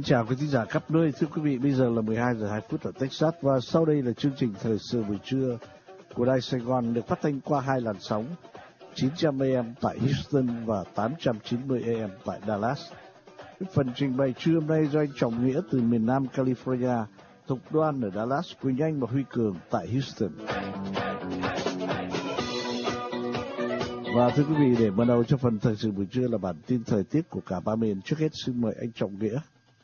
Xin chào quý thính giả khắp nơi. Thưa quý vị, bây giờ là 12 giờ 2 phút ở Texas và sau đây là chương trình thời sự buổi trưa của Đài Sài Gòn được phát thanh qua hai làn sóng 900 AM tại Houston và 890 AM tại Dallas. Phần trình bày trưa hôm nay do anh Trọng Nghĩa từ miền Nam California, Thục Đoan ở Dallas, Quỳnh Anh và Huy Cường tại Houston. Và thưa quý vị, để bắt đầu cho phần thời sự buổi trưa là bản tin thời tiết của cả ba miền. Trước hết xin mời anh Trọng Nghĩa.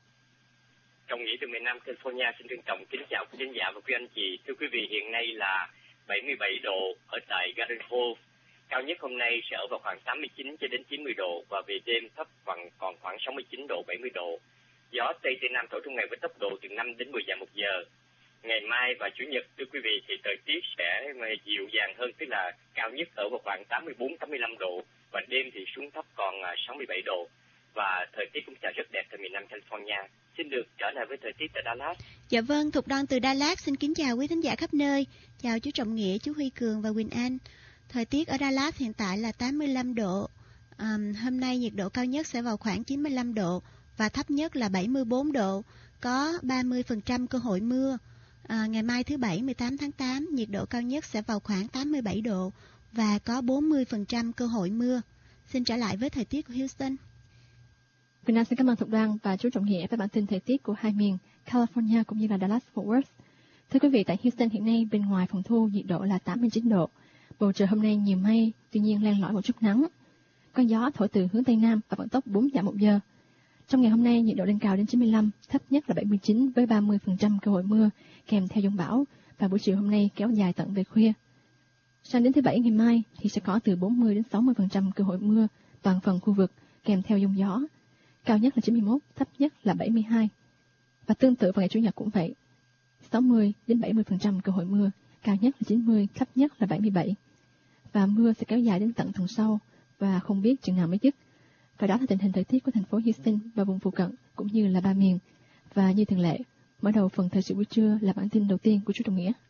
Trọng Nghĩa từ miền Nam California xin trân trọng kính chào quý khán giả và quý anh chị. Thưa quý vị, hiện nay là 77 độ ở tại Garden Grove. Cao nhất hôm nay sẽ ở vào khoảng 89 cho đến 90 độ và về đêm thấp còn khoảng 69 độ, 70 độ. Gió Tây Tây Nam thổi trong ngày với tốc độ từ 5 đến 10 dặm một giờ. Ngày mai và Chủ nhật, thưa quý vị, thì thời tiết sẽ dịu dàng hơn, tức là cao nhất ở vào khoảng 84-85 độ và đêm thì xuống thấp còn 67 độ. Và thời tiết cũng sẽ rất đẹp tại miền Nam California. Xin được trở lại với thời tiết tại Dallas. Dạ vâng, Thục Đoan từ Dallas xin kính chào quý thính giả khắp nơi. Chào chú Trọng Nghĩa, chú Huy Cường và Quỳnh Anh. Thời tiết ở Dallas hiện tại là 85 độ. Hôm nay nhiệt độ cao nhất sẽ vào khoảng 95 độ và thấp nhất là 74 độ. Có 30% cơ hội mưa. Ngày mai thứ Bảy 18 tháng 8, nhiệt độ cao nhất sẽ vào khoảng 87 độ và có 40% cơ hội mưa. Xin trở lại với thời tiết của Houston. Quỳnh Anh xin cảm ơn Thục Đoan và chú Trọng Nghĩa với bản tin thời tiết của hai miền California cũng như là Dallas-Fort Worth. Thưa quý vị, tại Houston hiện nay bên ngoài phòng thu nhiệt độ là 89 độ. Bầu trời hôm nay nhiều mây, tuy nhiên len lỏi một chút nắng. Có gió thổi từ hướng Tây Nam và vận tốc 4 dặm một giờ. Trong ngày hôm nay nhiệt độ lên cao đến 95, thấp nhất là 79 với 30% cơ hội mưa kèm theo giông bão và buổi chiều hôm nay kéo dài tận về khuya. Sang đến thứ Bảy ngày mai thì sẽ có từ 40 đến 60% cơ hội mưa toàn phần khu vực kèm theo giông gió. Cao nhất là 91, thấp nhất là 72. Và tương tự vào ngày Chủ nhật cũng vậy. 60 đến 70% cơ hội mưa, cao nhất là 90, thấp nhất là 77. Và mưa sẽ kéo dài đến tận tuần sau và không biết chừng nào mới dứt. Và đó là tình hình thời tiết của thành phố Houston và vùng phụ cận cũng như là ba miền. Và như thường lệ, mở đầu phần thời sự buổi trưa là bản tin đầu tiên của chú Trọng Nghĩa.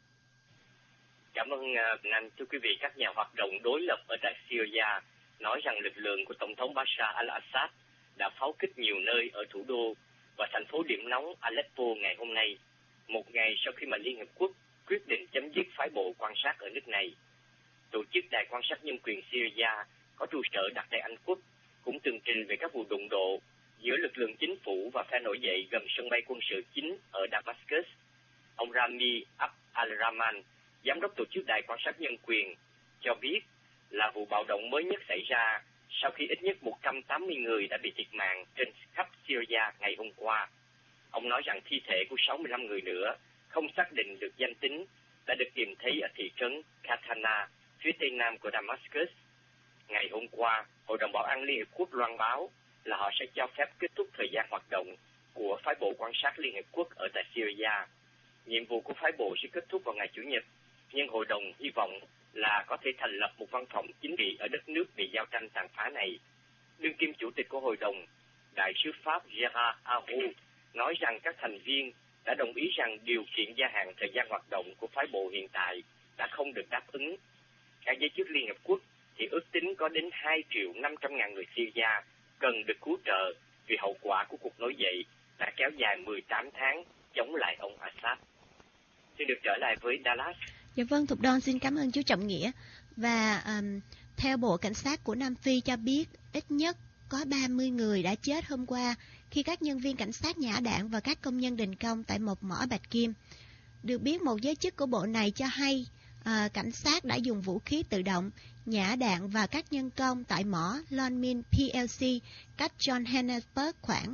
Cảm ơn anh. Thưa quý vị, các nhà hoạt động đối lập ở tại Syria nói rằng lực lượng của Tổng thống Bashar al-Assad đã pháo kích nhiều nơi ở thủ đô và thành phố điểm nóng Aleppo ngày hôm nay, một ngày sau khi mà Liên Hợp Quốc quyết định chấm dứt phái bộ quan sát ở nước này. Tổ chức Đài quan sát nhân quyền Syria có trụ sở đặt tại Anh Quốc cũng từng trình về các vụ đụng độ giữa lực lượng chính phủ và phe nổi dậy gần sân bay quân sự chính ở Damascus. Ông Rami Abd al-Rahman, giám đốc tổ chức Đài quan sát nhân quyền, cho biết là vụ bạo động mới nhất xảy ra sau khi ít nhất 180 người đã bị thiệt mạng trên khắp Syria ngày hôm qua. Ông nói rằng thi thể của 65 người nữa không xác định được danh tính đã được tìm thấy ở thị trấn Katana, phía tây nam của Damascus. Ngày hôm qua, Hội đồng Bảo an Liên Hợp Quốc loan báo là họ sẽ cho phép kết thúc thời gian hoạt động của phái bộ quan sát Liên Hợp Quốc ở tại Syria. Nhiệm vụ của phái bộ sẽ kết thúc vào ngày Chủ nhật, nhưng Hội đồng hy vọng là có thể thành lập một văn phòng chính trị ở đất nước bị giao tranh tàn phá này. Đương kim chủ tịch của Hội đồng, Đại sứ Pháp Gerard Ayrou, nói rằng các thành viên đã đồng ý rằng điều kiện gia hạn thời gian hoạt động của phái bộ hiện tại đã không được đáp ứng. Các giới chức Liên Hợp Quốc thì ước tính có đến 2.500.000 người Syria cần được cứu trợ vì hậu quả của cuộc nổi dậy đã kéo dài 18 tháng chống lại ông Assad. Xin được trở lại với Dallas. Dạ vâng, Thục Đoan xin cảm ơn chú Trọng Nghĩa. Và theo Bộ Cảnh sát của Nam Phi cho biết ít nhất có 30 người đã chết hôm qua khi các nhân viên cảnh sát nhả đạn vào các công nhân đình công tại một mỏ bạch kim. Được biết một giới chức của bộ này cho hay cảnh sát đã dùng vũ khí tự động nhả đạn vào các nhân công tại mỏ Lonmin PLC cách Johannesburg khoảng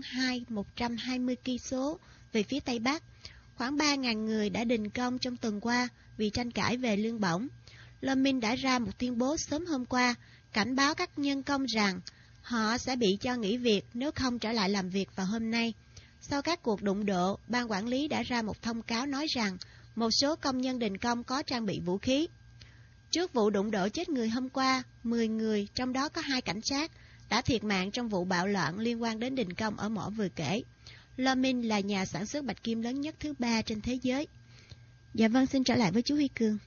120 km về phía tây bắc. Khoảng 3.000 người đã đình công trong tuần qua vì tranh cãi về lương bổng. Lonmin đã ra một tuyên bố sớm hôm qua cảnh báo các nhân công rằng họ sẽ bị cho nghỉ việc nếu không trở lại làm việc vào hôm nay. Sau các cuộc đụng độ, ban quản lý đã ra một thông cáo nói rằng một số công nhân đình công có trang bị vũ khí. Trước vụ đụng độ chết người hôm qua, 10 người, trong đó có 2 cảnh sát, đã thiệt mạng trong vụ bạo loạn liên quan đến đình công ở mỏ vừa kể. Lonmin là nhà sản xuất bạch kim lớn nhất thứ 3 trên thế giới. Dạ vâng, xin trở lại với chú Huy Cường.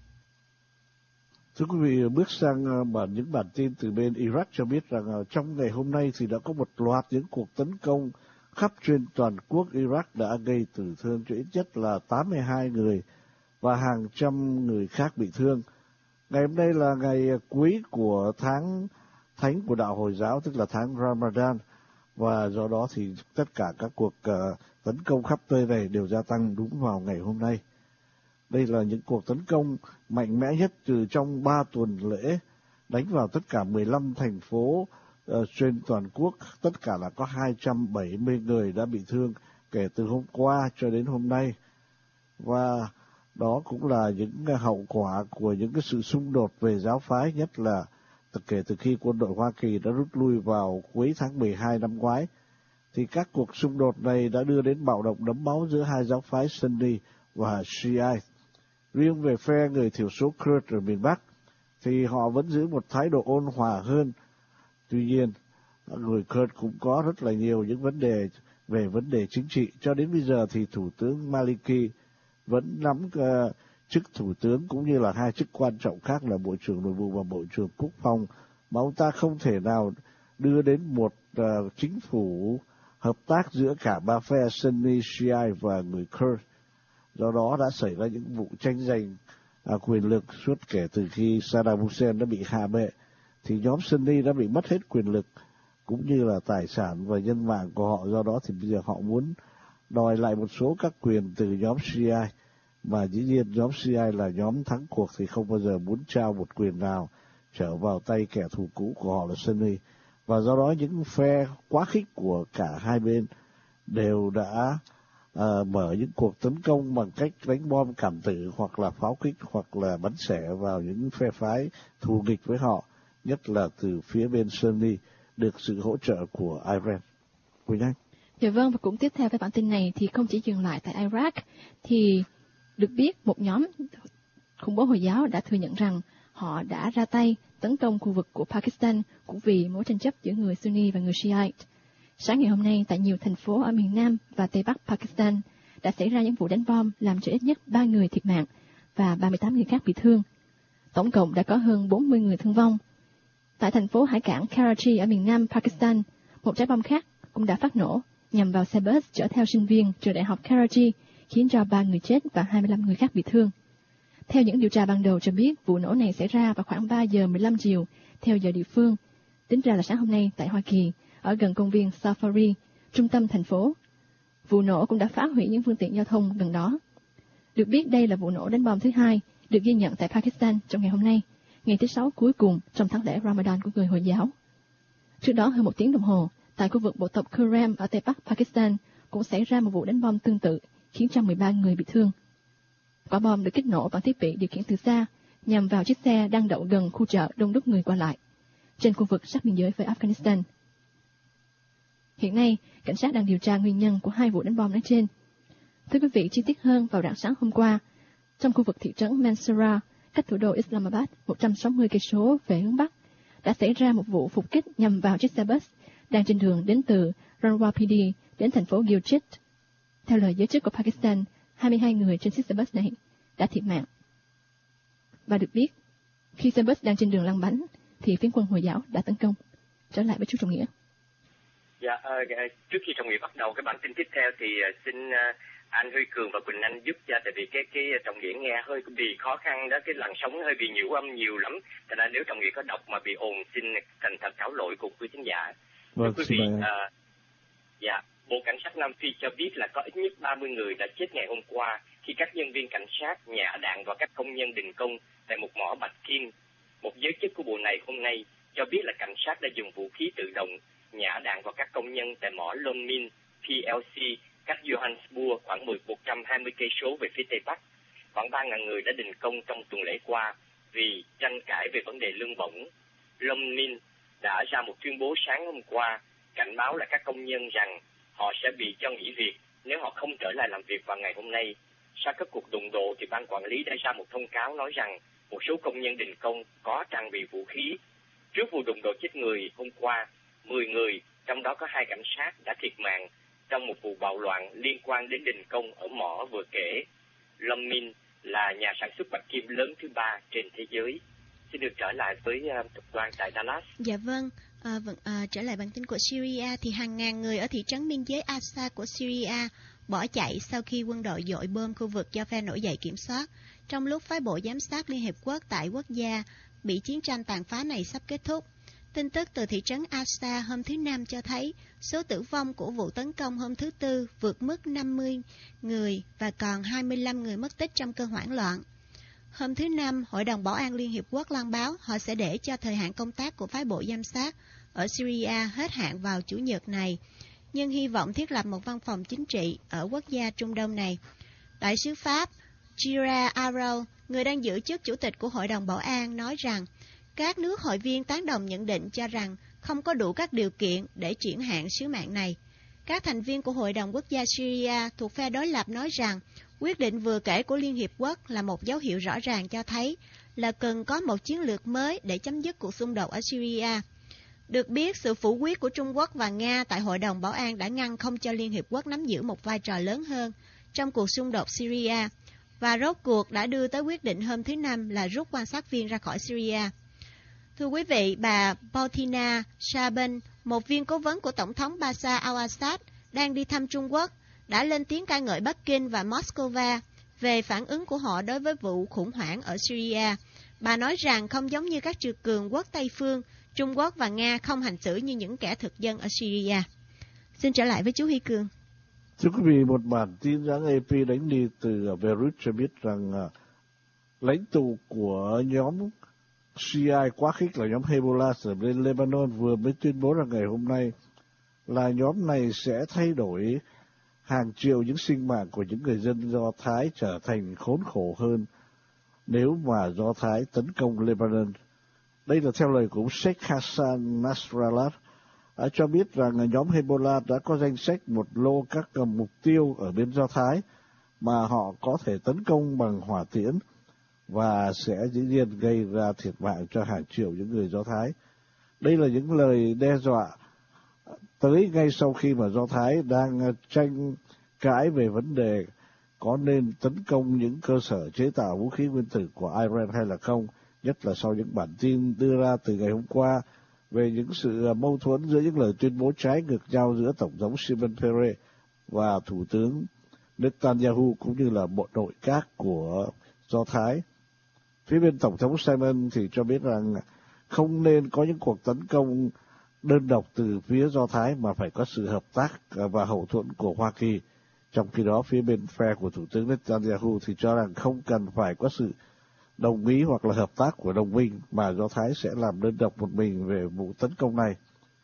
Thưa quý vị, bước sang những bản tin từ bên Iraq cho biết rằng trong ngày hôm nay thì đã có một loạt những cuộc tấn công khắp trên toàn quốc Iraq đã gây tử thương cho ít nhất là 82 người và hàng trăm người khác bị thương. Ngày hôm nay là ngày cuối của tháng thánh của đạo Hồi giáo, tức là tháng Ramadan, và do đó thì tất cả các cuộc tấn công khắp nơi này đều gia tăng đúng vào ngày hôm nay. Đây là những cuộc tấn công mạnh mẽ nhất từ trong 3 tuần lễ, đánh vào tất cả 15 thành phố trên toàn quốc. Tất cả là có 270 người đã bị thương kể từ hôm qua cho đến hôm nay. Và đó cũng là những hậu quả của những cái sự xung đột về giáo phái, nhất là kể từ khi quân đội Hoa Kỳ đã rút lui vào cuối tháng 12 năm ngoái. Thì các cuộc xung đột này đã đưa đến bạo động đẫm máu giữa hai giáo phái Sunni và Shiite. Riêng về phe người thiểu số Kurd ở miền Bắc thì họ vẫn giữ một thái độ ôn hòa hơn. Tuy nhiên, người Kurd cũng có rất là nhiều những vấn đề về vấn đề chính trị. Cho đến bây giờ thì Thủ tướng Maliki vẫn nắm chức thủ tướng cũng như là hai chức quan trọng khác là Bộ trưởng Nội vụ và Bộ trưởng Quốc phòng, mà ông ta không thể nào đưa đến một chính phủ hợp tác giữa cả ba phe Sunni, Shiite và người Kurd. Do đó đã xảy ra những vụ tranh giành quyền lực suốt kể từ khi Saddam Hussein đã bị hạ bệ, thì nhóm Sunni đã bị mất hết quyền lực cũng như là tài sản và nhân mạng của họ. Do đó thì bây giờ họ muốn đòi lại một số các quyền từ nhóm Shiite, mà dĩ nhiên nhóm Shiite là nhóm thắng cuộc thì không bao giờ muốn trao một quyền nào trở vào tay kẻ thù cũ của họ là Sunni. Và do đó những phe quá khích của cả hai bên đều đã mở những cuộc tấn công bằng cách đánh bom cảm tử hoặc là pháo kích hoặc là bắn xẻ vào những phe phái thù nghịch với họ, nhất là từ phía bên Sunni, được sự hỗ trợ của Iran. Quỳnh Anh. Dạ vâng, và cũng tiếp theo với bản tin này thì không chỉ dừng lại tại Iraq, thì được biết một nhóm khủng bố Hồi giáo đã thừa nhận rằng họ đã ra tay tấn công khu vực của Pakistan cũng vì mối tranh chấp giữa người Sunni và người Shiite. Sáng ngày hôm nay tại nhiều thành phố ở miền Nam và Tây Bắc Pakistan đã xảy ra những vụ đánh bom làm cho ít nhất 3 người thiệt mạng và 38 người khác bị thương. Tổng cộng đã có hơn 40 người thương vong. Tại thành phố hải cảng Karachi ở miền Nam Pakistan, một trái bom khác cũng đã phát nổ nhằm vào xe bus chở theo sinh viên trường đại học Karachi, khiến cho 3 người chết và 25 người khác bị thương. Theo những điều tra ban đầu cho biết, vụ nổ này xảy ra vào khoảng 3 giờ 15 chiều theo giờ địa phương, tính ra là sáng hôm nay tại Hoa Kỳ, ở gần công viên Safari, trung tâm thành phố. Vụ nổ cũng đã phá hủy những phương tiện giao thông gần đó. Được biết đây là vụ nổ đánh bom thứ hai được ghi nhận tại Pakistan trong ngày hôm nay, ngày thứ 6 cuối cùng trong tháng lễ Ramadan của người Hồi giáo. Trước đó hơn 1 tiếng đồng hồ, tại khu vực bộ tộc Kurram ở Tây Bắc Pakistan cũng xảy ra một vụ đánh bom tương tự, khiến cho 13 người bị thương. Quả bom được kích nổ bằng thiết bị điều khiển từ xa, nhằm vào chiếc xe đang đậu gần khu chợ đông đúc người qua lại, trên khu vực sát biên giới với Afghanistan. Hiện nay, cảnh sát đang điều tra nguyên nhân của hai vụ đánh bom nói trên. Thưa quý vị, chi tiết hơn, vào rạng sáng hôm qua, trong khu vực thị trấn Mansura, cách thủ đô Islamabad 160 cây số về hướng Bắc, đã xảy ra một vụ phục kích nhằm vào chiếc xe bus đang trên đường đến từ Rawalpindi đến thành phố Gilgit. Theo lời giới chức của Pakistan, 22 người trên chiếc xe bus này đã thiệt mạng. Và được biết, khi xe bus đang trên đường lăn bánh, thì phiến quân Hồi giáo đã tấn công. Trở lại với chú Trọng Nghĩa. Dạ, trước khi Trọng Nghĩa bắt đầu cái bản tin tiếp theo thì xin anh Huy Cường và Quỳnh Anh giúp cho, tại vì cái Trọng Nghĩa nghe hơi bị khó khăn đó, cái làn sóng hơi bị nhiễu âm nhiều lắm. Thành ra nếu Trọng Nghĩa có đọc mà bị ồn, xin thành thật cáo lỗi cùng quý khán giả. Vâng, quý vị, dạ, Bộ Cảnh sát Nam Phi cho biết là có ít nhất 30 người đã chết ngày hôm qua khi các nhân viên cảnh sát nhả đạn vào các công nhân đình công tại một mỏ bạch kim. Một giới chức của bộ này hôm nay cho biết là cảnh sát đã dùng vũ khí tự động nhả đạn vào các công nhân tại mỏ Lonmin PLC cách Johannesburg khoảng 120 cây số về phía tây bắc. Khoảng 3.000 người đã đình công trong tuần lễ qua vì tranh cãi về vấn đề lương bổng. Lonmin đã ra một tuyên bố sáng hôm qua cảnh báo là các công nhân rằng họ sẽ bị cho nghỉ việc nếu họ không trở lại làm việc vào ngày hôm nay. Sau các cuộc đụng độ thì ban quản lý đã ra một thông cáo nói rằng một số công nhân đình công có trang bị vũ khí. Trước vụ đụng độ chết người hôm qua, 10 người, trong đó có 2 cảnh sát đã thiệt mạng trong một vụ bạo loạn liên quan đến đình công ở mỏ vừa kể. Lonmin là nhà sản xuất bạch kim lớn thứ 3 trên thế giới. Xin được trở lại với Thục Đoan tại Dallas. Dạ vâng, trở lại bản tin của Syria thì hàng ngàn người ở thị trấn biên giới Asa của Syria bỏ chạy sau khi quân đội dội bom khu vực do phe nổi dậy kiểm soát, trong lúc phái bộ giám sát Liên Hiệp Quốc tại quốc gia bị chiến tranh tàn phá này sắp kết thúc. Tin tức từ thị trấn Asa hôm thứ Năm cho thấy số tử vong của vụ tấn công hôm thứ Tư vượt mức 50 người và còn 25 người mất tích trong cơn hoảng loạn. Hôm thứ Năm, Hội đồng Bảo an Liên Hiệp Quốc loan báo họ sẽ để cho thời hạn công tác của phái bộ giám sát ở Syria hết hạn vào Chủ nhật này, nhưng hy vọng thiết lập một văn phòng chính trị ở quốc gia Trung Đông này. Đại sứ Pháp Gira Arau, người đang giữ chức Chủ tịch của Hội đồng Bảo an, nói rằng các nước hội viên tán đồng nhận định cho rằng không có đủ các điều kiện để triển hạn sứ mạng này. Các thành viên của Hội đồng Quốc gia Syria thuộc phe đối lập nói rằng quyết định vừa kể của Liên Hiệp Quốc là một dấu hiệu rõ ràng cho thấy là cần có một chiến lược mới để chấm dứt cuộc xung đột ở Syria. Được biết, sự phủ quyết của Trung Quốc và Nga tại Hội đồng Bảo an đã ngăn không cho Liên Hiệp Quốc nắm giữ một vai trò lớn hơn trong cuộc xung đột Syria, và rốt cuộc đã đưa tới quyết định hôm thứ Năm là rút quan sát viên ra khỏi Syria. Thưa quý vị, bà Boutina Shaban, một viên cố vấn của Tổng thống Bashar al-Assad đang đi thăm Trung Quốc, đã lên tiếng ca ngợi Bắc Kinh và Moscow về phản ứng của họ đối với vụ khủng hoảng ở Syria. Bà nói rằng không giống như các triều cường quốc Tây phương, Trung Quốc và Nga không hành xử như những kẻ thực dân ở Syria. Xin trở lại với chú Huy Cường. Thưa quý vị, một bản tin hãng AP đánh đi từ Beirut cho biết rằng lãnh tụ của nhóm Shia quá khích là nhóm Hezbollah ở bên Lebanon vừa mới tuyên bố rằng ngày hôm nay là nhóm này sẽ thay đổi hàng triệu những sinh mạng của những người dân Do Thái trở thành khốn khổ hơn nếu mà Do Thái tấn công Lebanon. Đây là theo lời của ông Sheikh Hassan Nasrallah, cho biết rằng nhóm Hezbollah đã có danh sách một lô các mục tiêu ở bên Do Thái mà họ có thể tấn công bằng hỏa tiễn và sẽ dĩ nhiên gây ra thiệt mạng cho hàng triệu những người Do Thái. Đây là những lời đe dọa tới ngay sau khi mà Do Thái đang tranh cãi về vấn đề có nên tấn công những cơ sở chế tạo vũ khí nguyên tử của Iran hay là không, nhất là sau những bản tin đưa ra từ ngày hôm qua về những sự mâu thuẫn giữa những lời tuyên bố trái ngược nhau giữa Tổng thống Shimon Peres và Thủ tướng Netanyahu cũng như là bộ nội các của Do Thái. Phía bên Tổng thống Simon thì cho biết rằng không nên có những cuộc tấn công đơn độc từ phía Do Thái mà phải có sự hợp tác và hậu thuẫn của Hoa Kỳ. Trong khi đó, phía bên phe của Thủ tướng Netanyahu thì cho rằng không cần phải có sự đồng ý hoặc là hợp tác của đồng minh mà Do Thái sẽ làm đơn độc một mình về vụ tấn công này.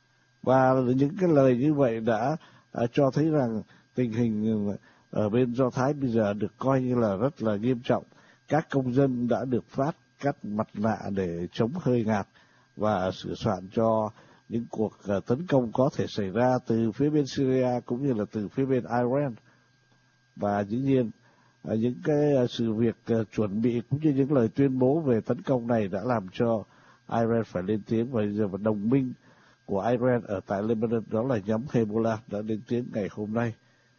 Và những cái lời như vậy đã cho thấy rằng tình hình ở bên Do Thái bây giờ được coi như là rất là nghiêm trọng. Các công dân đã được phát các mặt nạ để chống hơi ngạt và sửa soạn cho những cuộc tấn công có thể xảy ra từ phía bên Syria cũng như là từ phía bên Iran. Và dĩ nhiên những cái sự việc chuẩn bị cũng như những lời tuyên bố về tấn công này đã làm cho Iran phải lên tiếng, và giờ đồng minh của Iran ở tại Lebanon đó là nhóm Hezbollah đã lên tiếng ngày hôm nay.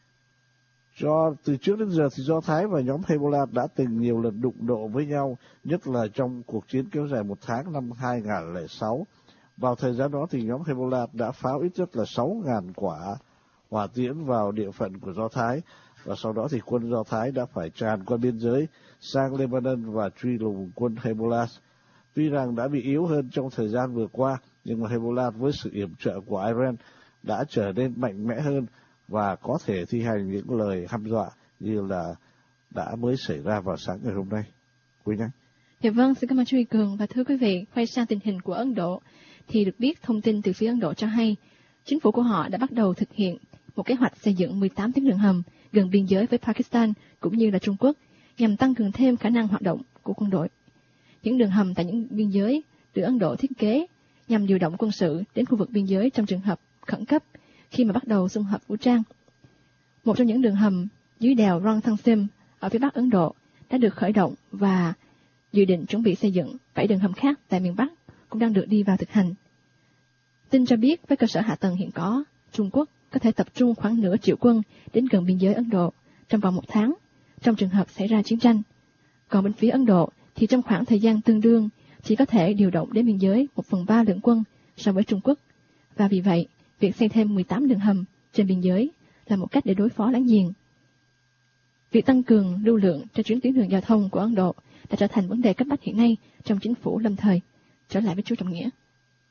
Từ trước đến giờ thì Do Thái và nhóm Hezbollah đã từng nhiều lần đụng độ với nhau, nhất là trong cuộc chiến kéo dài 1 tháng năm 2006. Vào thời gian đó thì nhóm Hezbollah đã pháo ít nhất là 6.000 quả hỏa tiễn vào địa phận của Do Thái, và sau đó thì quân Do Thái đã phải tràn qua biên giới sang Lebanon và truy lùng quân Hezbollah. Tuy rằng đã bị yếu hơn trong thời gian vừa qua, nhưng mà Hezbollah với sự yểm trợ của Iran đã trở nên mạnh mẽ hơn và có thể thi hành những lời hăm dọa như là đã mới xảy ra vào sáng ngày hôm nay. Quý Anh. Dạ vâng, xin cảm ơn chú Huy Cường. Và thưa quý vị, quay sang tình hình của Ấn Độ, thì được biết thông tin từ phía Ấn Độ cho hay, chính phủ của họ đã bắt đầu thực hiện một kế hoạch xây dựng 18 tuyến đường hầm gần biên giới với Pakistan cũng như là Trung Quốc, nhằm tăng cường thêm khả năng hoạt động của quân đội. Những đường hầm tại những biên giới được Ấn Độ thiết kế nhằm điều động quân sự đến khu vực biên giới trong trường hợp khẩn cấp khi mà bắt đầu xung hợp vũ trang. Một trong những đường hầm dưới đèo Ranthambore ở phía bắc Ấn Độ đã được khởi động và dự định chuẩn bị xây dựng 7 đường hầm khác tại miền Bắc cũng đang được đi vào thực hành. Tin cho biết với cơ sở hạ tầng hiện có, Trung Quốc có thể tập trung khoảng nửa triệu quân đến gần biên giới Ấn Độ trong vòng 1 tháng, trong trường hợp xảy ra chiến tranh. Còn bên phía Ấn Độ thì trong khoảng thời gian tương đương, chỉ có thể điều động đến biên giới 1/3 lượng quân so với Trung Quốc. Và vì vậy, việc xây thêm 18 đường hầm trên biên giới là một cách để đối phó láng giềng. Việc tăng cường lưu lượng cho chuyến tuyến đường giao thông của Ấn Độ đã trở thành vấn đề cấp bách hiện nay trong chính phủ lâm thời. Trở lại với chú Trọng Nghĩa.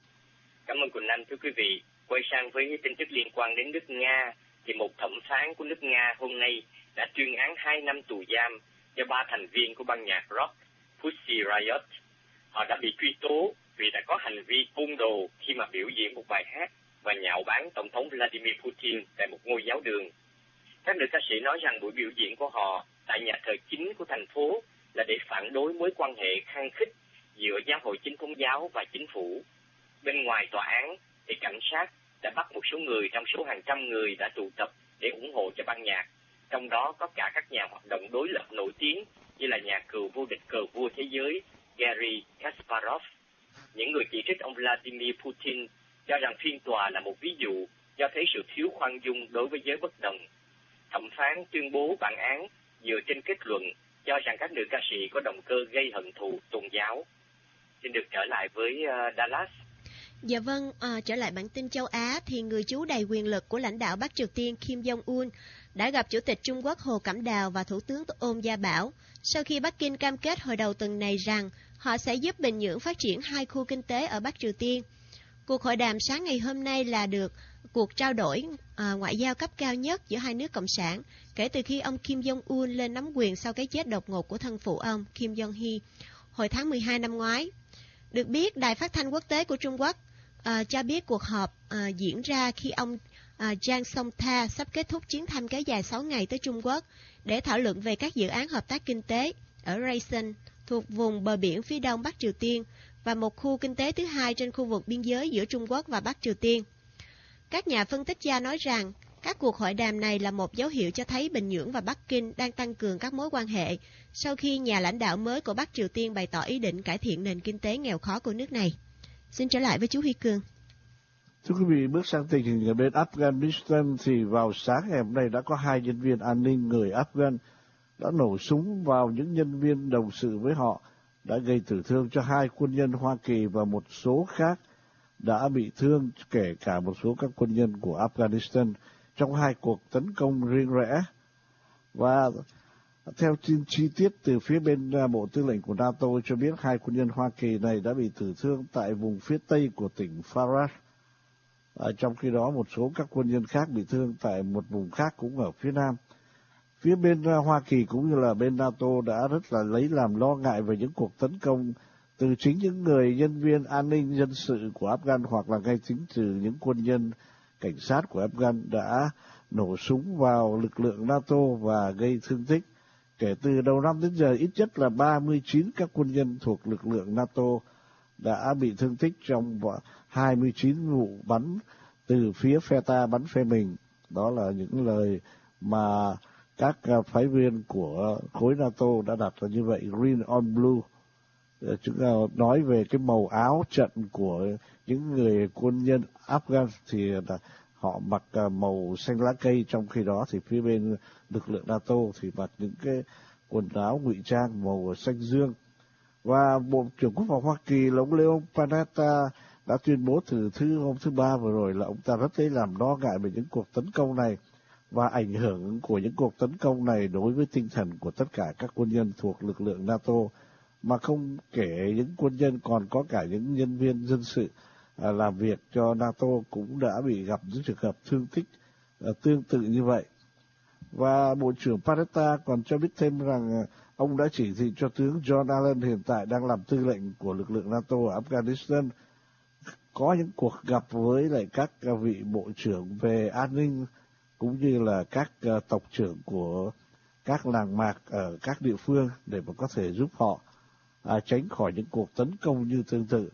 Cảm ơn Quỳnh Anh. Thưa quý vị, quay sang với tin tức liên quan đến nước Nga, thì một thẩm phán của nước Nga hôm nay đã tuyên án 2 năm tù giam cho 3 thành viên của ban nhạc rock Pussy Riot. Họ đã bị truy tố vì đã có hành vi côn đồ khi mà biểu diễn một bài hát và nhạo báng Tổng thống Vladimir Putin tại một ngôi giáo đường. Các nữ ca sĩ nói rằng buổi biểu diễn của họ tại nhà thờ chính của thành phố là để phản đối mối quan hệ khăng khít giữa giáo hội chính thống giáo và chính phủ. Bên ngoài tòa án thì cảnh sát đã bắt một số người trong số hàng trăm người đã tụ tập để ủng hộ cho ban nhạc, trong đó có cả các nhà hoạt động đối lập nổi tiếng như là nhà cựu vô địch cờ vua thế giới Garry Kasparov. Những người chỉ trích ông Vladimir Putin cho rằng phiên tòa là một ví dụ cho thấy sự thiếu khoan dung đối với giới bất đồng. Thẩm phán tuyên bố bản án dựa trên kết luận cho rằng các nữ ca sĩ có động cơ gây hận thù tôn giáo. Xin được trở lại với Dallas. Dạ vâng, trở lại bản tin châu Á thì người chú đầy quyền lực của lãnh đạo Bắc Triều Tiên Kim Jong-un đã gặp Chủ tịch Trung Quốc Hồ Cẩm Đào và Thủ tướng Ôn Gia Bảo sau khi Bắc Kinh cam kết hồi đầu tuần này rằng họ sẽ giúp Bình Nhưỡng phát triển 2 khu kinh tế ở Bắc Triều Tiên. Cuộc hội đàm sáng ngày hôm nay là được cuộc trao đổi ngoại giao cấp cao nhất giữa hai nước cộng sản kể từ khi ông Kim Jong-un lên nắm quyền sau cái chết đột ngột của thân phụ ông Kim Jong-hee hồi tháng 12 năm ngoái. Được biết, Đài Phát thanh Quốc tế của Trung Quốc cho biết cuộc họp diễn ra khi ông Jang Song-tha sắp kết thúc chuyến thăm kéo dài 6 ngày tới Trung Quốc để thảo luận về các dự án hợp tác kinh tế ở Rason, thuộc vùng bờ biển phía đông Bắc Triều Tiên, và một khu kinh tế thứ hai trên khu vực biên giới giữa Trung Quốc và Bắc Triều Tiên. Các nhà phân tích gia nói rằng các cuộc hội đàm này là một dấu hiệu cho thấy Bình Nhưỡng và Bắc Kinh đang tăng cường các mối quan hệ sau khi nhà lãnh đạo mới của Bắc Triều Tiên bày tỏ ý định cải thiện nền kinh tế nghèo khó của nước này. Xin trở lại với chú Huy Cương. Thưa quý vị, bước sang tình hình ở bên Afghanistan thì vào sáng ngày hôm nay đã có 2 nhân viên an ninh người Afghan đã nổ súng vào những nhân viên đồng sự với họ, đã gây tử thương cho 2 quân nhân Hoa Kỳ và một số khác đã bị thương, kể cả một số các quân nhân của Afghanistan trong 2 cuộc tấn công riêng rẽ. Và theo tin chi tiết từ phía bên Bộ Tư lệnh của NATO cho biết 2 quân nhân Hoa Kỳ này đã bị tử thương tại vùng phía tây của tỉnh Faraj. Trong khi đó một số các quân nhân khác bị thương tại một vùng khác cũng ở phía nam. Phía bên Hoa Kỳ cũng như là bên NATO đã rất là lấy làm lo ngại về những cuộc tấn công từ chính những người nhân viên an ninh dân sự của Afghan hoặc là ngay chính từ những quân nhân cảnh sát của Afghan đã nổ súng vào lực lượng NATO và gây thương tích. Kể từ đầu năm đến giờ, ít nhất là 39 các quân nhân thuộc lực lượng NATO đã bị thương tích trong 29 vụ bắn từ phía phe ta bắn phe mình. Đó là những lời mà các phái viên của khối NATO đã đặt ra như vậy, Green on Blue. Chúng ta nói về cái màu áo trận của những người quân nhân Afghan thì họ mặc màu xanh lá cây, trong khi đó thì phía bên lực lượng NATO thì mặc những cái quần áo ngụy trang màu xanh dương. Và Bộ trưởng Quốc phòng Hoa Kỳ là ông Leon Panetta đã tuyên bố từ hôm thứ Ba vừa rồi là ông ta rất lấy làm lo ngại về những cuộc tấn công này và ảnh hưởng của những cuộc tấn công này đối với tinh thần của tất cả các quân nhân thuộc lực lượng NATO, mà không kể những quân nhân còn có cả những nhân viên dân sự làm việc cho NATO cũng đã bị gặp những trường hợp thương tích tương tự như vậy. Và Bộ trưởng Panetta còn cho biết thêm rằng ông đã chỉ thị cho tướng John Allen, hiện tại đang làm tư lệnh của lực lượng NATO ở Afghanistan, có những cuộc gặp với lại các vị bộ trưởng về an ninh cũng như là các tộc trưởng của các làng mạc ở các địa phương để mà có thể giúp họ tránh khỏi những cuộc tấn công như tương tự.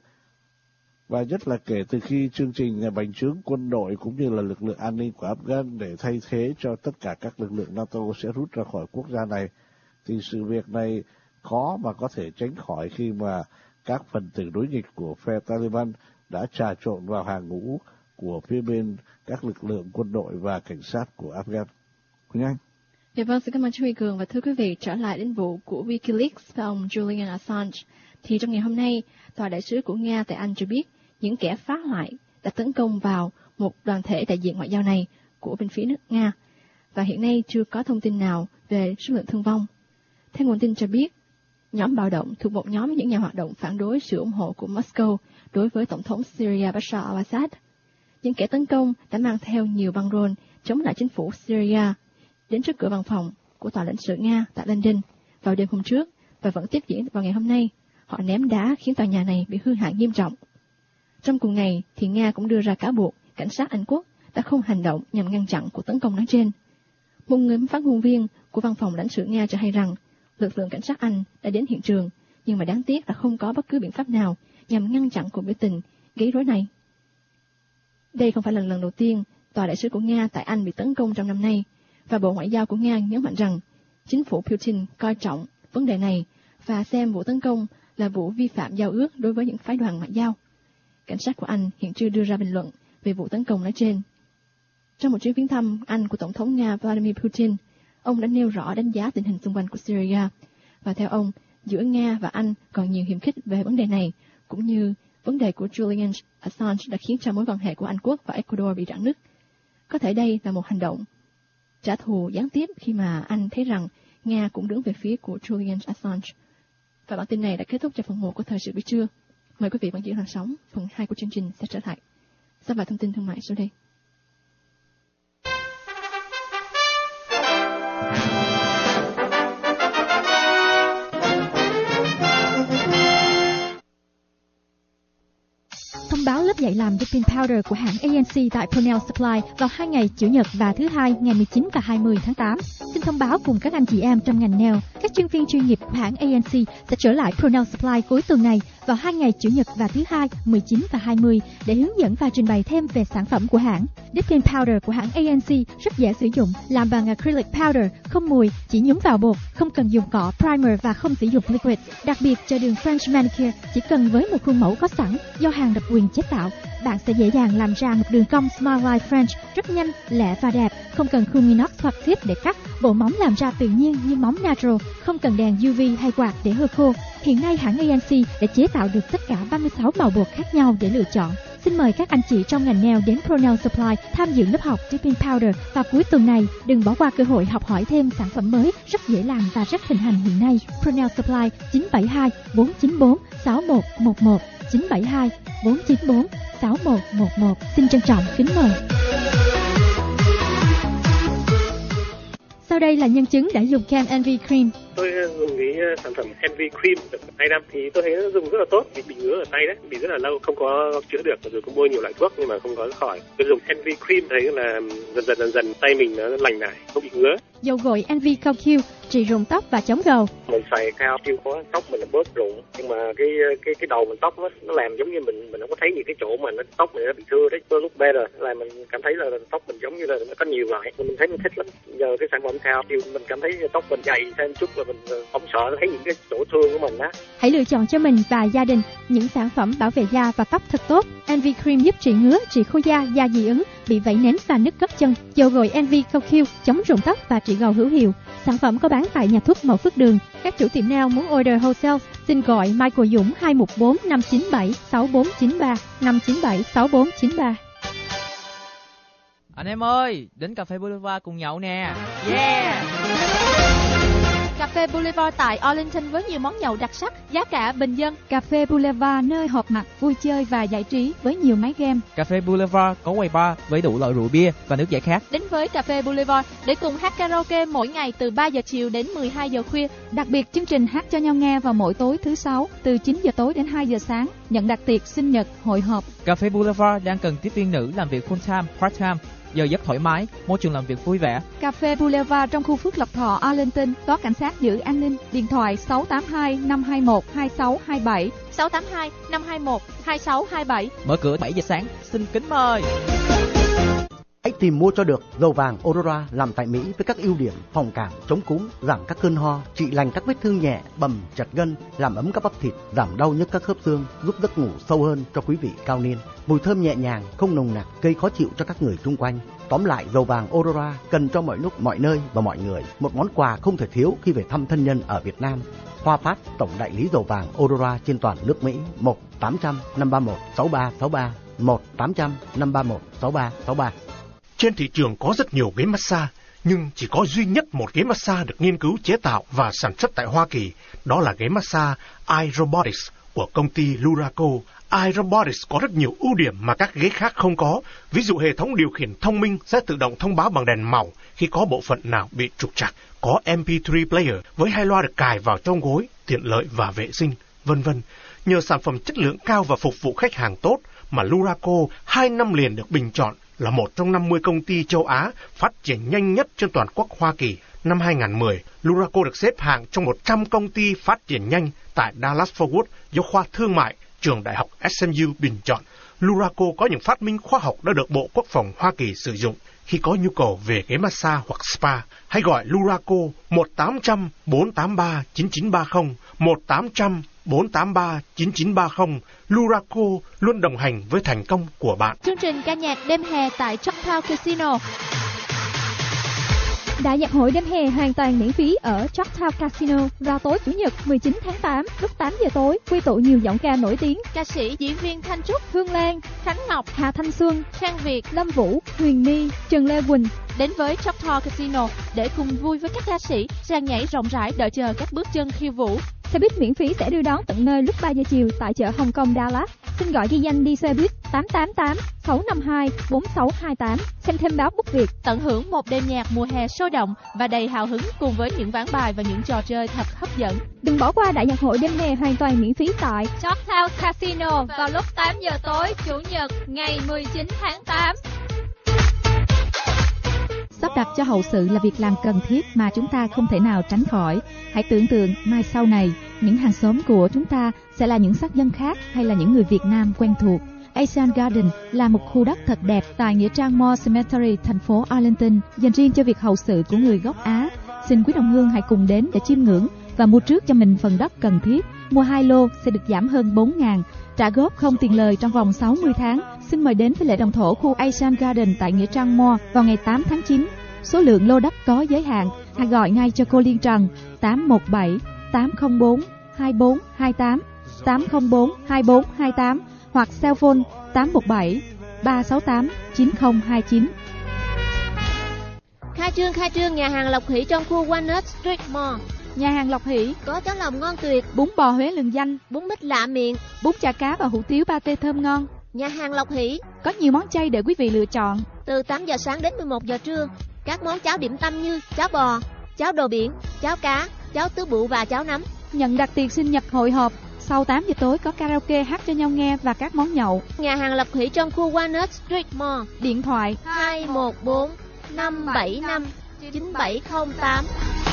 Và nhất là kể từ khi chương trình bành trướng quân đội cũng như là lực lượng an ninh của Afghan để thay thế cho tất cả các lực lượng NATO sẽ rút ra khỏi quốc gia này, thì sự việc này khó mà có thể tránh khỏi khi mà các phần tử đối nghịch của phe Taliban đã trà trộn vào hàng ngũ của phía bên các lực lượng quân đội và cảnh sát của Afghan. Quỳnh Anh. Dạ vâng, xin cảm ơn chú Huy Cường. Và thưa quý vị, trở lại đến vụ của Wikileaks và ông Julian Assange. Thì trong ngày hôm nay, Tòa đại sứ của Nga tại Anh cho biết những kẻ phá hoại đã tấn công vào một đoàn thể đại diện ngoại giao này của bên phía nước Nga, và hiện nay chưa có thông tin nào về số lượng thương vong. Theo nguồn tin cho biết, nhóm bạo động thuộc một nhóm những nhà hoạt động phản đối sự ủng hộ của Moscow đối với Tổng thống Syria Bashar al-Assad. Những kẻ tấn công đã mang theo nhiều băng rôn chống lại chính phủ Syria đến trước cửa văn phòng của Tòa lãnh sự Nga tại London vào đêm hôm trước và vẫn tiếp diễn vào ngày hôm nay. Họ ném đá khiến tòa nhà này bị hư hại nghiêm trọng. Trong cùng ngày, thì Nga cũng đưa ra cáo buộc cảnh sát Anh quốc đã không hành động nhằm ngăn chặn cuộc tấn công nói trên. Một người phát ngôn viên của văn phòng lãnh sự Nga cho hay rằng lực lượng cảnh sát Anh đã đến hiện trường, nhưng mà đáng tiếc là không có bất cứ biện pháp nào nhằm ngăn chặn cuộc biểu tình gây rối này. Đây không phải là lần đầu tiên tòa đại sứ của Nga tại Anh bị tấn công trong năm nay, và Bộ Ngoại giao của Nga nhấn mạnh rằng chính phủ Putin coi trọng vấn đề này và xem vụ tấn công là vụ vi phạm giao ước đối với những phái đoàn ngoại giao. Cảnh sát của Anh hiện chưa đưa ra bình luận về vụ tấn công nói trên. Trong một chuyến viếng thăm Anh của Tổng thống Nga Vladimir Putin, ông đã nêu rõ đánh giá tình hình xung quanh của Syria, và theo ông, giữa Nga và Anh còn nhiều hiềm khích về vấn đề này, cũng như vấn đề của Julian Assange đã khiến cho mối quan hệ của Anh quốc và Ecuador bị rạn nứt. Có thể đây là một hành động trả thù gián tiếp khi mà Anh thấy rằng Nga cũng đứng về phía của Julian Assange. Và bản tin này đã kết thúc cho phần 1 của Thời sự buổi trưa. Mời quý vị vẫn giữ hàng sóng, phần 2 của chương trình sẽ trở lại. Sau vài thông tin thương mại sau đây. Thông báo lớp dạy làm Dipping Powder của hãng ANC tại Purnell Supply vào 2 ngày Chủ nhật và thứ Hai ngày 19 và 20 tháng 8. Xin thông báo cùng các anh chị em trong ngành nail, các chuyên viên chuyên nghiệp của hãng ANC sẽ trở lại Purnell Supply cuối tuần này vào 2 ngày Chủ nhật và thứ Hai 19 và 20 để hướng dẫn và trình bày thêm về sản phẩm của hãng. Dipping Powder của hãng ANC rất dễ sử dụng, làm bằng acrylic powder, không mùi, chỉ nhúng vào bột, không cần dùng cọ, primer và không sử dụng liquid. Đặc biệt cho đường French manicure, chỉ cần với một khuôn mẫu có sẵn do hàng độc quyền chế tạo, bạn sẽ dễ dàng làm ra một đường cong Smile Line French rất nhanh, lẹ và đẹp, không cần khung inox hoặc clip để cắt. Bộ móng làm ra tự nhiên như móng natural, không cần đèn UV hay quạt để hơ khô. Hiện nay hãng ANC đã chế tạo được tất cả 36 màu bột khác nhau để lựa chọn. Xin mời các anh chị trong ngành nail đến Purnell Supply tham dự lớp học Dipping Powder vào cuối tuần này. Đừng bỏ qua cơ hội học hỏi thêm sản phẩm mới rất dễ làm và rất thịnh hành hiện nay. Purnell Supply 972 494 6111 972 494 6111. Xin trân trọng kính mời. Sau đây là nhân chứng đã dùng kem Envy Cream. Tôi dùng cái sản phẩm Envy Cream được 2 năm thì tôi thấy nó dùng rất là tốt. Bị ngứa ở tay đấy, bị rất là lâu không có chữa được, rồi cũng mua nhiều loại thuốc nhưng mà không có khỏi. Tôi dùng Envy Cream thấy là dần dần tay mình nó lành lại, không bị ngứa. Dầu gội Envy Cao Q trị rụng tóc và chống gầu. Mình xài cao Q có tóc mình là bớt rụng, nhưng mà cái đầu mình tóc nó làm giống như mình không có thấy những cái chỗ mà nó tóc mình nó bị thưa đấy. Tôi lúc better là mình cảm thấy là tóc mình giống như là nó có nhiều loại, mình thấy mình thích lắm. Giờ cái sản phẩm cao Q mình cảm thấy tóc mình dày thêm chút là mình không sợ thấy những cái chỗ thương của mình á. Hãy lựa chọn cho mình và gia đình những sản phẩm bảo vệ da và tóc thật tốt. Envy Cream giúp trị ngứa, trị khô da dị ứng, bị vảy nến và nứt gót chân. Dầu gội Envy Cao Q chống rụng tóc và trị gầu hữu hiệu. Sản phẩm có bán tại nhà thuốc Mậu Phước Đường. Các chủ tiệm nail muốn order wholesale xin gọi Michael Dũng 214 597 6493 597 6493. Anh em ơi, đến Cà phê Boulevard cùng nhậu nè. Yeah! Cà phê Boulevard tại Arlington với nhiều món nhậu đặc sắc, giá cả bình dân. Cà phê Boulevard nơi họp mặt, vui chơi và giải trí với nhiều máy game. Cà phê Boulevard có quầy bar với đủ loại rượu bia và nước giải khát. Đến với Cà phê Boulevard để cùng hát karaoke mỗi ngày từ 3 giờ chiều đến 12 giờ khuya. Đặc biệt chương trình hát cho nhau nghe vào mỗi tối thứ Sáu từ 9 giờ tối đến 2 giờ sáng. Nhận đặt tiệc sinh nhật, hội họp. Cà phê Boulevard đang cần tiếp viên nữ làm việc full time, part time. Giờ giấc thoải mái, môi trường làm việc vui vẻ. Cà phê Boulevard trong khu Phước Lộc Thọ, Arlington có cảnh sát giữ an ninh. Điện thoại 682 521 2627 682 521 2627. Mở cửa 7 giờ sáng. Xin kính mời. Hãy tìm mua cho được dầu vàng Aurora làm tại Mỹ với các ưu điểm phòng cảm, chống cúm, giảm các cơn ho, trị lành các vết thương nhẹ, bầm, chật gân, làm ấm các bắp thịt, giảm đau nhức các khớp xương, giúp giấc ngủ sâu hơn cho quý vị cao niên. Mùi thơm nhẹ nhàng, không nồng nặc, gây khó chịu cho các người xung quanh. Tóm lại, dầu vàng Aurora cần cho mọi lúc, mọi nơi và mọi người. Một món quà không thể thiếu khi về thăm thân nhân ở Việt Nam. Hoa Phát, tổng đại lý dầu vàng Aurora trên toàn nước Mỹ. 1-800-531-6363, 1-800-531-6363. Trên thị trường có rất nhiều ghế massage, nhưng chỉ có duy nhất một ghế massage được nghiên cứu chế tạo và sản xuất tại Hoa Kỳ, đó là ghế massage iRobotics của công ty Luraco. iRobotics có rất nhiều ưu điểm mà các ghế khác không có, ví dụ hệ thống điều khiển thông minh sẽ tự động thông báo bằng đèn màu khi có bộ phận nào bị trục trặc, có MP3 player với 2 loa được cài vào trong gối, tiện lợi và vệ sinh, vân vân. Nhờ sản phẩm chất lượng cao và phục vụ khách hàng tốt mà Luraco 2 năm liền được bình chọn là một trong 50 công ty châu Á phát triển nhanh nhất trên toàn quốc Hoa Kỳ. Năm 2010, Luraco được xếp hạng trong 100 công ty phát triển nhanh tại Dallas-Fort Worth do khoa thương mại trường đại học SMU bình chọn. Luraco có những phát minh khoa học đã được Bộ Quốc phòng Hoa Kỳ sử dụng. Khi có nhu cầu về ghế massage hoặc spa, hãy gọi Luraco 1-800-483-9930, 1-800-483-9930. Luraco luôn đồng hành với thành công của bạn. Chương trình ca nhạc đêm hè tại Choctaw Casino. Đại nhạc hội đêm hè hoàn toàn miễn phí ở Choctaw Casino vào tối Chủ nhật 19 tháng 8 lúc 8 giờ tối, quy tụ nhiều giọng ca nổi tiếng, Ca sĩ, diễn viên Thanh Trúc, Hương Lan, Khánh Ngọc, Hà Thanh Xuân, Khang Việt, Lâm Vũ, Huyền My, Trần Lê Quỳnh. Đến với Choctaw Casino để cùng vui với các ca sĩ, dàn nhảy rộng rãi đợi chờ các bước chân khiêu vũ. Xe buýt miễn phí sẽ đưa đón tận nơi lúc 3 giờ chiều tại chợ Hồng Kông Dallas. Xin gọi ghi danh đi xe buýt 888 652 4628. Xem thêm báo Book Việt. Tận hưởng một đêm nhạc mùa hè sôi động và đầy hào hứng cùng với những ván bài và những trò chơi thật hấp dẫn. Đừng bỏ qua đại nhạc hội đêm hè hoàn toàn miễn phí tại Choctaw Casino vào lúc 8 giờ tối Chủ nhật ngày 19 tháng 8. Sắp đặt cho hậu sự là việc làm cần thiết mà chúng ta không thể nào tránh khỏi. Hãy tưởng tượng mai sau này, những hàng xóm của chúng ta sẽ là những sắc dân khác hay là những người Việt Nam quen thuộc. Asian Garden là một khu đất thật đẹp tại nghĩa trang Moore Cemetery, thành phố Arlington, dành riêng cho việc hậu sự của người gốc Á. Xin quý đồng hương hãy cùng đến để chiêm ngưỡng và mua trước cho mình phần đất cần thiết. Mua 2 lô sẽ được giảm hơn 4.000, trả góp không tiền lời trong vòng 60 tháng. Xin mời đến với lễ động thổ khu Asian Garden tại nghĩa trang Moore vào ngày 8 tháng 9. Số lượng lô đất có giới hạn. Hãy gọi ngay cho cô Liên Trần 817 804 2428, 804 2428 hoặc cell phone 817 368 9029. Khai trương nhà hàng Lộc Hỷ trong khu Walnut Street Mall. Nhà hàng Lộc Hỷ có cháo lòng ngon tuyệt, bún bò Huế lừng danh, bún mít lạ miệng, bún chả cá và hủ tiếu pate thơm ngon. Nhà hàng Lộc Hỷ có nhiều món chay để quý vị lựa chọn. Từ 8 giờ sáng đến 11 giờ trưa, các món cháo điểm tâm như cháo bò, cháo đồ biển, cháo cá, cháo tứ bụ và cháo nấm. Nhận đặt tiền sinh nhật hội họp. Sau 8 giờ tối có karaoke hát cho nhau nghe và các món nhậu. Nhà hàng Lộc Hỷ trong khu Walnut Street Mall. Điện thoại 214 575 9708.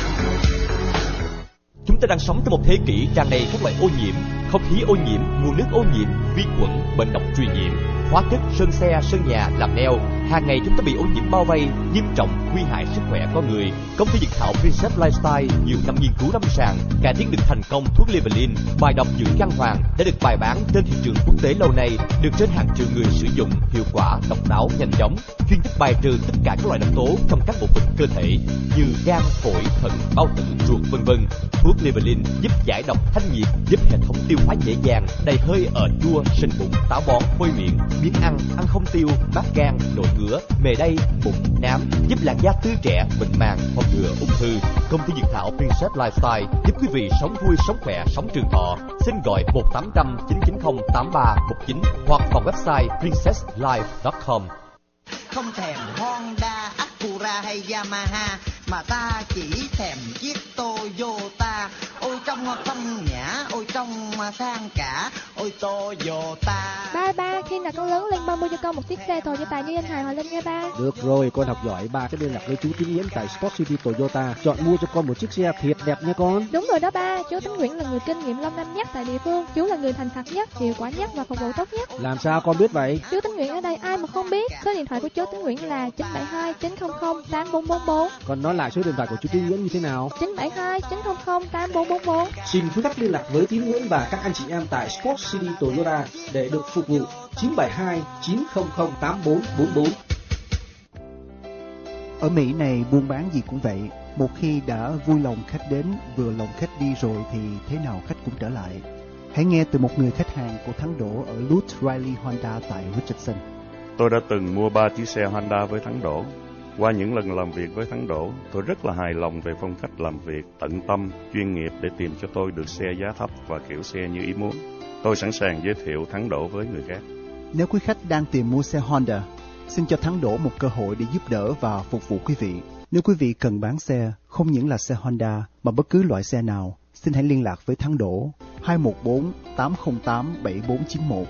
Chúng ta đang sống trong một thế kỷ tràn đầy các loại ô nhiễm, không khí ô nhiễm, nguồn nước ô nhiễm, vi khuẩn, bệnh độc truyền nhiễm, hóa chất, sơn xe, sơn nhà, làm neo. Hàng ngày chúng ta bị ô nhiễm bao vây, nghiêm trọng, nguy hại sức khỏe con người. Công ty dược thảo Princess Lifestyle nhiều năm nghiên cứu lâm sàng cải thiện được thành công thuốc Livelin, bài độc dưỡng răng hoàng đã được bày bán trên thị trường quốc tế lâu nay, được trên hàng triệu người sử dụng, hiệu quả, độc đáo, nhanh chóng, chuyên giúp bài trừ tất cả các loại độc tố trong các bộ phận cơ thể như gan, phổi, thận, bao tử, ruột, vân vân. Thuốc Livelin giúp giải độc, thanh nhiệt, giúp hệ thống tiêu hóa dễ dàng, đầy hơi ở chua, sình bụng, táo bón, hôi miệng, biếng ăn không tiêu, mát gan, nổi ngứa, mề đay, bụng, nám, giúp làn da tươi trẻ, mịn màng, phòng ngừa ung thư. Công ty dược thảo Princess Lifestyle giúp quý vị sống vui, sống khỏe, sống trường thọ. Xin gọi 1-800-990-8319 hoặc vào website princesslife.com. Không thèm Honda, Acura hay Yamaha, mà ta chỉ thèm chiếc Toyota. Ôi trong phong nhã, ôi trong sang cả, ôi Toyota. Ba, khi nào con lớn lên ba mua cho con một chiếc xe Toyota như anh Hải Hòa Linh nha ba. Được rồi, con học giỏi, ba sẽ liên lạc với chú Tín Nguyễn tại Sport City Toyota, chọn mua cho con một chiếc xe thiệt đẹp nha con. Đúng rồi đó ba, chú Tín Nguyễn là người kinh nghiệm lâu năm nhất tại địa phương, chú là người thành thật nhất, hiệu quả nhất và phục vụ tốt nhất. Làm sao con biết vậy? Chú Tín Nguyễn ở đây ai mà không biết. Số điện thoại của chú Tín Nguyễn là 972 900 8444. Còn nói lại số điện thoại của chú Tín Nguyễn như thế nào? 972 900 8444. Xin quý khách liên lạc với Tín Nguyễn và các anh chị em tại Sport City Toyota để được phục vụ. 972 900 8444. Ở Mỹ này buôn bán gì cũng vậy, Một khi đã vui lòng khách đến, vừa lòng khách đi rồi thì thế nào khách cũng trở lại. Hãy nghe từ một người khách hàng của Thắng Đỗ ở Lutz Riley Honda tại Richardson. Tôi đã từng mua 3 chiếc xe Honda với Thắng Đỗ. Qua những lần làm việc với Thắng Đỗ, tôi rất là hài lòng về phong cách làm việc tận tâm, chuyên nghiệp để tìm cho tôi được xe giá thấp và kiểu xe như ý muốn. Tôi sẵn sàng giới thiệu Thắng Đỗ với người khác. Nếu quý khách đang tìm mua xe Honda, xin cho Thắng Đỗ một cơ hội để giúp đỡ và phục vụ quý vị. Nếu quý vị cần bán xe, không những là xe Honda mà bất cứ loại xe nào, xin hãy liên lạc với Thắng Đỗ 214-808-7491,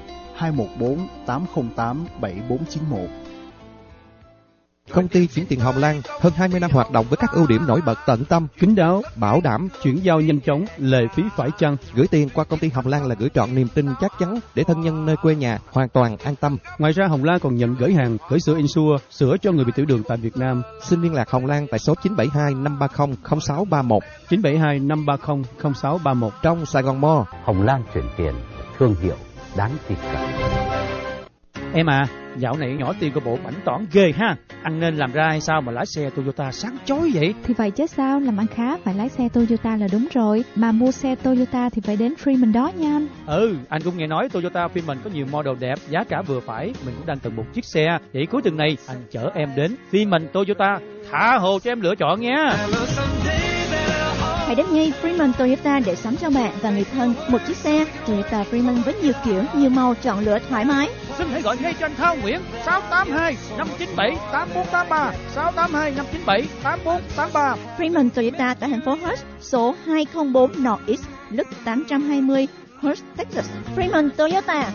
214-808-7491. Công ty chuyển tiền Hồng Lan hơn 20 năm hoạt động với các ưu điểm nổi bật tận tâm, kín đáo, bảo đảm chuyển giao nhanh chóng, lệ phí phải chăng. Gửi tiền qua công ty Hồng Lan là gửi trọn niềm tin chắc chắn để thân nhân nơi quê nhà hoàn toàn an tâm. Ngoài ra Hồng Lan còn nhận gửi hàng, gửi sữa Insure, sữa cho người bị tiểu đường tại Việt Nam. Xin liên lạc Hồng Lan tại số 972-530-0631, 972-530-0631 trong Sài Gòn Mo. Hồng Lan chuyển tiền, thương hiệu đáng tin cậy. Em à, dạo này nhỏ tiền của bộ bảnh tỏn ghê ha. Anh nên làm ra hay sao mà lái xe Toyota sáng chói vậy? Thì vậy chứ sao, làm ăn khá phải lái xe Toyota là đúng rồi. Mà mua xe Toyota thì phải đến Freeman đó nha anh. Anh cũng nghe nói Toyota Freeman có nhiều model đẹp, giá cả vừa phải. Mình cũng đang cần một chiếc xe. Vậy cuối tuần này anh chở em đến Freeman Toyota, tha hồ cho em lựa chọn nha. Hãy đến ngay Freeman Toyota để sắm cho bạn và người thân một chiếc xe Toyota Freeman với nhiều kiểu, nhiều màu chọn lựa thoải mái. Xin hãy gọi ngay cho anh Thao Nguyễn 682-597-8483, 682-597-8483. Freeman Toyota tại thành phố Hurst, số 204 North East, Loop 820, Hurst, Texas. Freeman Toyota.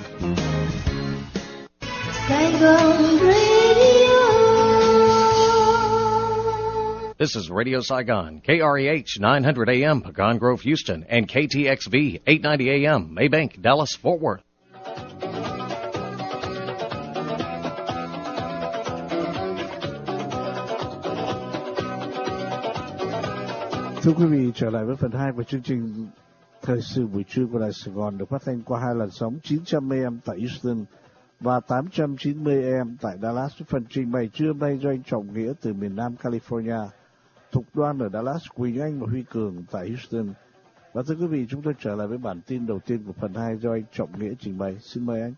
Saigon Radio. This is Radio Saigon, KREH 900 AM, Pecan Grove, Houston, and KTXV 890 AM, Maybank, Dallas, Fort Worth. Thưa quý vị, trở lại với phần 2 của chương trình Thời sự buổi trưa của Đài Sài Gòn được phát thanh qua 2 làn sóng 900 AM tại Houston và 890 AM tại Dallas. Phần trình bày trưa nay do anh Trọng Nghĩa từ miền Nam California, Thục Đoan ở Dallas, Quỳnh Anh và Huy Cường tại Houston. Và thưa quý vị, chúng tôi trở lại với bản tin đầu tiên của phần 2 do anh Trọng Nghĩa trình bày. Xin mời anh.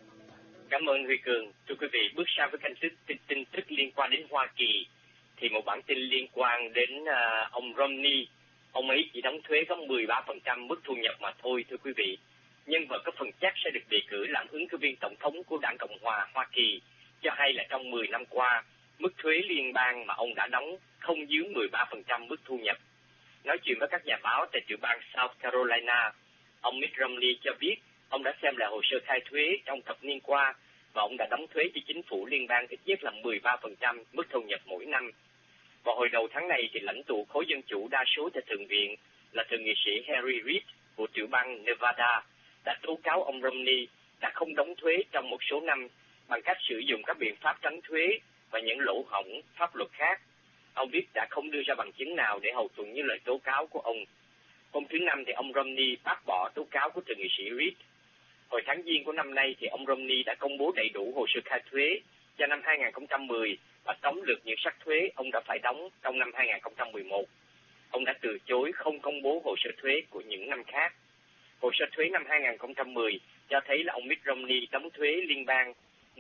Cảm ơn Huy Cường. Thưa quý vị, bước sang với kênh tin tức liên quan đến Hoa Kỳ, thì một bản tin liên quan đến ông Romney. Ông ấy chỉ đóng thuế có 13% mức thu nhập mà thôi, thưa quý vị. Nhân vật có phần chắc sẽ được đề cử làm ứng cử viên tổng thống của Đảng Cộng hòa Hoa Kỳ cho hay là trong 10 năm qua, mức thuế liên bang mà ông đã đóng không dưới 13% mức thu nhập. Nói chuyện với các nhà báo tại tiểu bang South Carolina, ông Mitt Romney cho biết ông đã xem lại hồ sơ khai thuế trong thập niên qua và ông đã đóng thuế cho chính phủ liên bang ít nhất là 13% mức thu nhập mỗi năm. Vào hồi đầu tháng này thì lãnh tụ khối dân chủ đa số tại Thượng viện là thượng nghị sĩ Harry Reid của tiểu bang Nevada đã tố cáo ông Romney đã không đóng thuế trong một số năm bằng cách sử dụng các biện pháp tránh thuế và những lỗ hổng pháp luật khác. Ông Reid đã không đưa ra bằng chứng nào để hậu thuẫn những lời tố cáo của ông. Hôm thứ Năm thì ông Romney bác bỏ tố cáo của thượng nghị sĩ Reid. Hồi tháng Giêng của năm nay thì ông Romney đã công bố đầy đủ hồ sơ khai thuế cho năm 2010 và tóm lược những sắc thuế ông đã phải đóng trong năm 2011. Ông đã từ chối không công bố hồ sơ thuế của những năm khác. Hồ sơ thuế năm 2010 cho thấy là ông Mitt Romney đóng thuế liên bang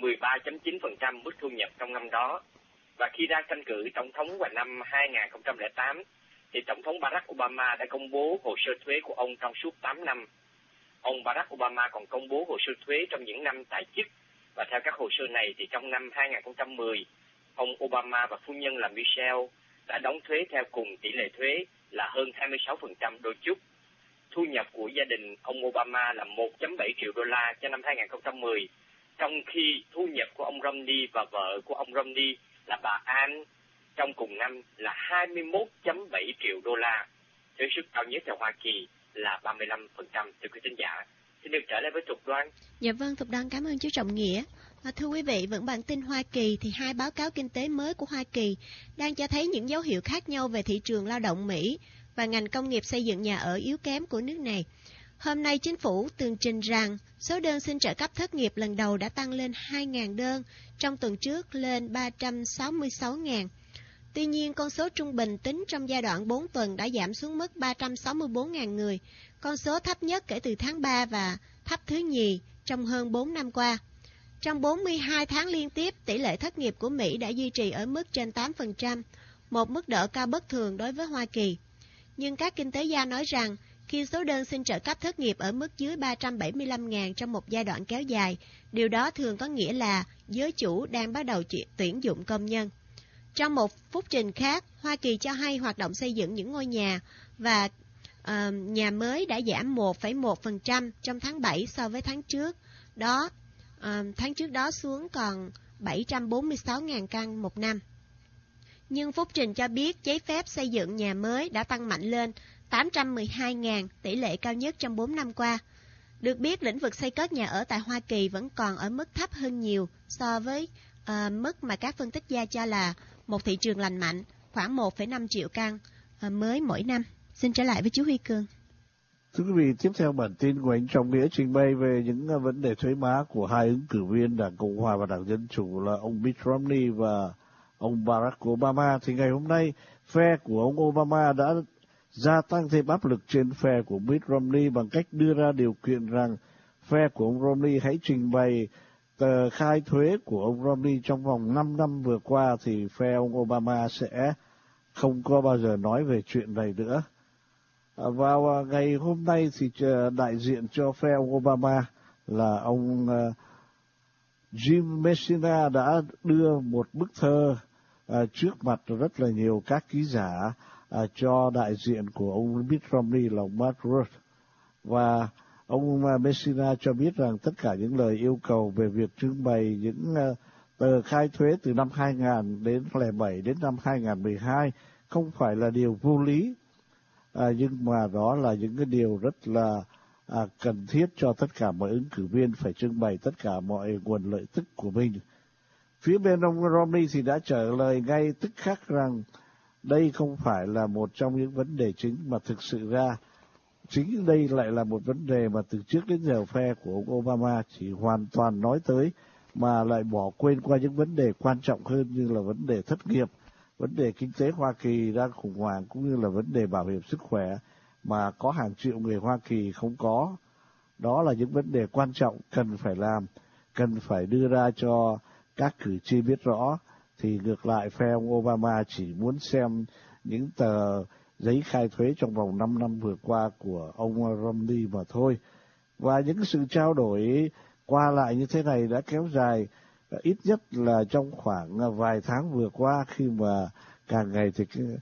13.9% mức thu nhập trong năm đó. Và khi ra tranh cử tổng thống vào năm 2008, thì Tổng thống Barack Obama đã công bố hồ sơ thuế của ông trong suốt 8 năm. Ông Barack Obama còn công bố hồ sơ thuế trong những năm tại chức. Và theo các hồ sơ này thì trong năm 2010, ông Obama và phu nhân là Michelle đã đóng thuế theo cùng tỷ lệ thuế là hơn 26% đôi chút. Thu nhập của gia đình ông Obama là 1.7 triệu đô la cho năm 2010, trong khi thu nhập của ông Romney và vợ của ông Romney là bà Ann trong cùng năm là 21.7 triệu đô la. Thuế suất cao nhất tại Hoa Kỳ là 35%. Thưa quý thính giả, xin được trở lại với Thục Đoan. Dạ vâng, Thục Đoan cảm ơn chú Trọng Nghĩa. Thưa quý vị, vẫn bản tin Hoa Kỳ thì hai báo cáo kinh tế mới của Hoa Kỳ đang cho thấy những dấu hiệu khác nhau về thị trường lao động Mỹ và ngành công nghiệp xây dựng nhà ở yếu kém của nước này. Hôm nay, chính phủ tường trình rằng số đơn xin trợ cấp thất nghiệp lần đầu đã tăng lên 2.000 đơn, trong tuần trước lên 366.000. Tuy nhiên, con số trung bình tính trong giai đoạn 4 tuần đã giảm xuống mức 364.000 người, con số thấp nhất kể từ tháng 3 và thấp thứ nhì trong hơn 4 năm qua. Trong 42 tháng liên tiếp, tỷ lệ thất nghiệp của Mỹ đã duy trì ở mức trên 8%, một mức độ cao bất thường đối với Hoa Kỳ. Nhưng các kinh tế gia nói rằng, khi số đơn xin trợ cấp thất nghiệp ở mức dưới 375.000 trong một giai đoạn kéo dài, điều đó thường có nghĩa là giới chủ đang bắt đầu tuyển dụng công nhân. Trong một phúc trình khác, Hoa Kỳ cho hay hoạt động xây dựng những ngôi nhà và nhà mới đã giảm 1,1% trong tháng 7 so với tháng trước. Tháng trước đó xuống còn 746.000 căn một năm. Nhưng phúc trình cho biết giấy phép xây dựng nhà mới đã tăng mạnh lên 812.000, tỷ lệ cao nhất trong 4 năm qua. Được biết, lĩnh vực xây cất nhà ở tại Hoa Kỳ vẫn còn ở mức thấp hơn nhiều so với mức mà các phân tích gia cho là một thị trường lành mạnh, khoảng 1,5 triệu căn mới mỗi năm. Xin trở lại với chú Huy Cường. Thưa quý vị, tiếp theo bản tin của anh Trọng Nghĩa trình bày về những vấn đề thuế má của hai ứng cử viên Đảng Cộng Hòa và Đảng Dân Chủ là ông Mitt Romney và ông Barack Obama. Thì ngày hôm nay, phe của ông Obama đã gia tăng thêm áp lực trên phe của Mitt Romney bằng cách đưa ra điều kiện rằng phe của ông Romney hãy trình bày tờ khai thuế của ông Romney trong vòng 5 năm vừa qua, thì phe ông Obama sẽ không có bao giờ nói về chuyện này nữa. Vào ngày hôm nay thì đại diện cho phe ông Obama là ông Jim Messina đã đưa một bức thơ trước mặt rất là nhiều các ký giả cho đại diện của ông Mitt Romney là ông Matt Rudd. Và ông Messina cho biết rằng tất cả những lời yêu cầu về việc trưng bày những tờ khai thuế từ năm 2007 đến năm 2012 không phải là điều vô lý, nhưng mà đó là những cái điều rất là cần thiết cho tất cả mọi ứng cử viên phải trưng bày tất cả mọi nguồn lợi tức của mình. Phía bên ông Romney thì đã trả lời ngay tức khắc rằng đây không phải là một trong những vấn đề chính, mà thực sự ra chính đây lại là một vấn đề mà từ trước đến giờ phe của ông Obama chỉ hoàn toàn nói tới mà lại bỏ quên qua những vấn đề quan trọng hơn như là vấn đề thất nghiệp, vấn đề kinh tế Hoa Kỳ đang khủng hoảng, cũng như là vấn đề bảo hiểm sức khỏe mà có hàng triệu người Hoa Kỳ không có. Đó là những vấn đề quan trọng cần phải làm, cần phải đưa ra cho các cử tri biết rõ. Thì ngược lại, phe ông Obama chỉ muốn xem những tờ giấy khai thuế trong vòng 5 năm vừa qua của ông Romney mà thôi. Và những sự trao đổi qua lại như thế này đã kéo dài ít nhất là trong khoảng vài tháng vừa qua, khi mà càng ngày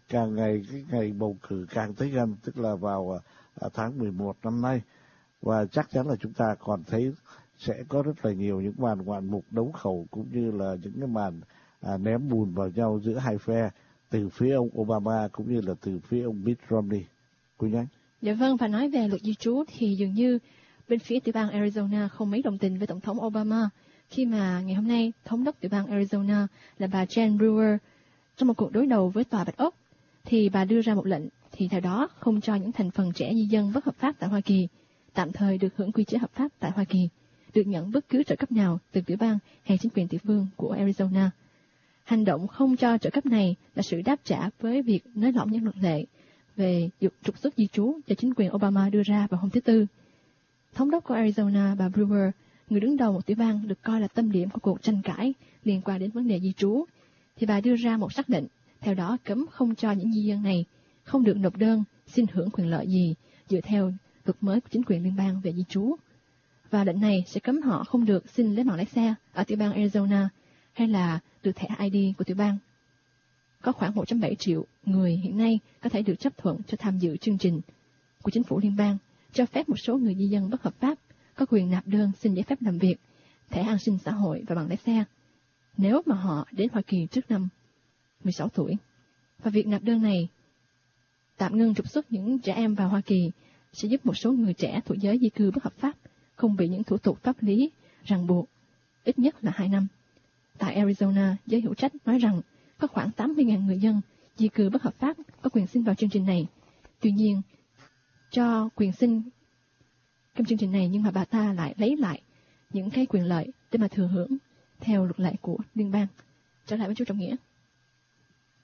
cái ngày bầu cử càng tới gần, tức là vào tháng 11 năm nay. Và chắc chắn là chúng ta còn thấy sẽ có rất là nhiều những màn ngoạn mục đấu khẩu cũng như là những cái màn ném bùn vào nhau giữa hai phe, từ phía ông Obama cũng như là từ phía ông Mitt Romney. Cô Nhánh. Dạ vâng, và nói về luật di trú thì dường như bên phía tiểu bang Arizona không mấy đồng tình với Tổng thống Obama, khi mà ngày hôm nay thống đốc tiểu bang Arizona là bà Jen Brewer trong một cuộc đối đầu với tòa Bạch Ốc thì bà đưa ra một lệnh thì theo đó không cho những thành phần trẻ di dân bất hợp pháp tại Hoa Kỳ tạm thời được hưởng quy chế hợp pháp tại Hoa Kỳ, được nhận bất cứ trợ cấp nào từ tiểu bang hay chính quyền địa phương của Arizona. Hành động không cho trợ cấp này là sự đáp trả với việc nới lỏng những luật lệ về trục xuất di trú do chính quyền Obama đưa ra vào hôm thứ Tư. Thống đốc của Arizona, bà Brewer, người đứng đầu một tiểu bang được coi là tâm điểm của cuộc tranh cãi liên quan đến vấn đề di trú, thì bà đưa ra một sắc lệnh, theo đó cấm không cho những di dân này không được nộp đơn xin hưởng quyền lợi gì dựa theo luật mới của chính quyền liên bang về di trú. Và lệnh này sẽ cấm họ không được xin lấy bằng lái xe ở tiểu bang Arizona hay là được thẻ ID của tiểu bang. Có khoảng 1.7 triệu người hiện nay có thể được chấp thuận cho tham dự chương trình của chính phủ liên bang, cho phép một số người di dân bất hợp pháp có quyền nạp đơn xin giấy phép làm việc, thẻ an sinh xã hội và bằng lái xe, nếu mà họ đến Hoa Kỳ trước năm 16 tuổi. Và việc nạp đơn này tạm ngưng trục xuất những trẻ em vào Hoa Kỳ sẽ giúp một số người trẻ thuộc giới di cư bất hợp pháp không bị những thủ tục pháp lý ràng buộc ít nhất là 2 năm. Tại Arizona, giới hữu trách nói rằng có khoảng 80.000 người dân di cư bất hợp pháp có quyền xin vào chương trình này. Tuy nhiên, cho quyền xin trong chương trình này nhưng mà bà ta lại lấy lại những cái quyền lợi để mà thừa hưởng theo luật lệ của liên bang. Trở lại với chú Trọng Nghĩa.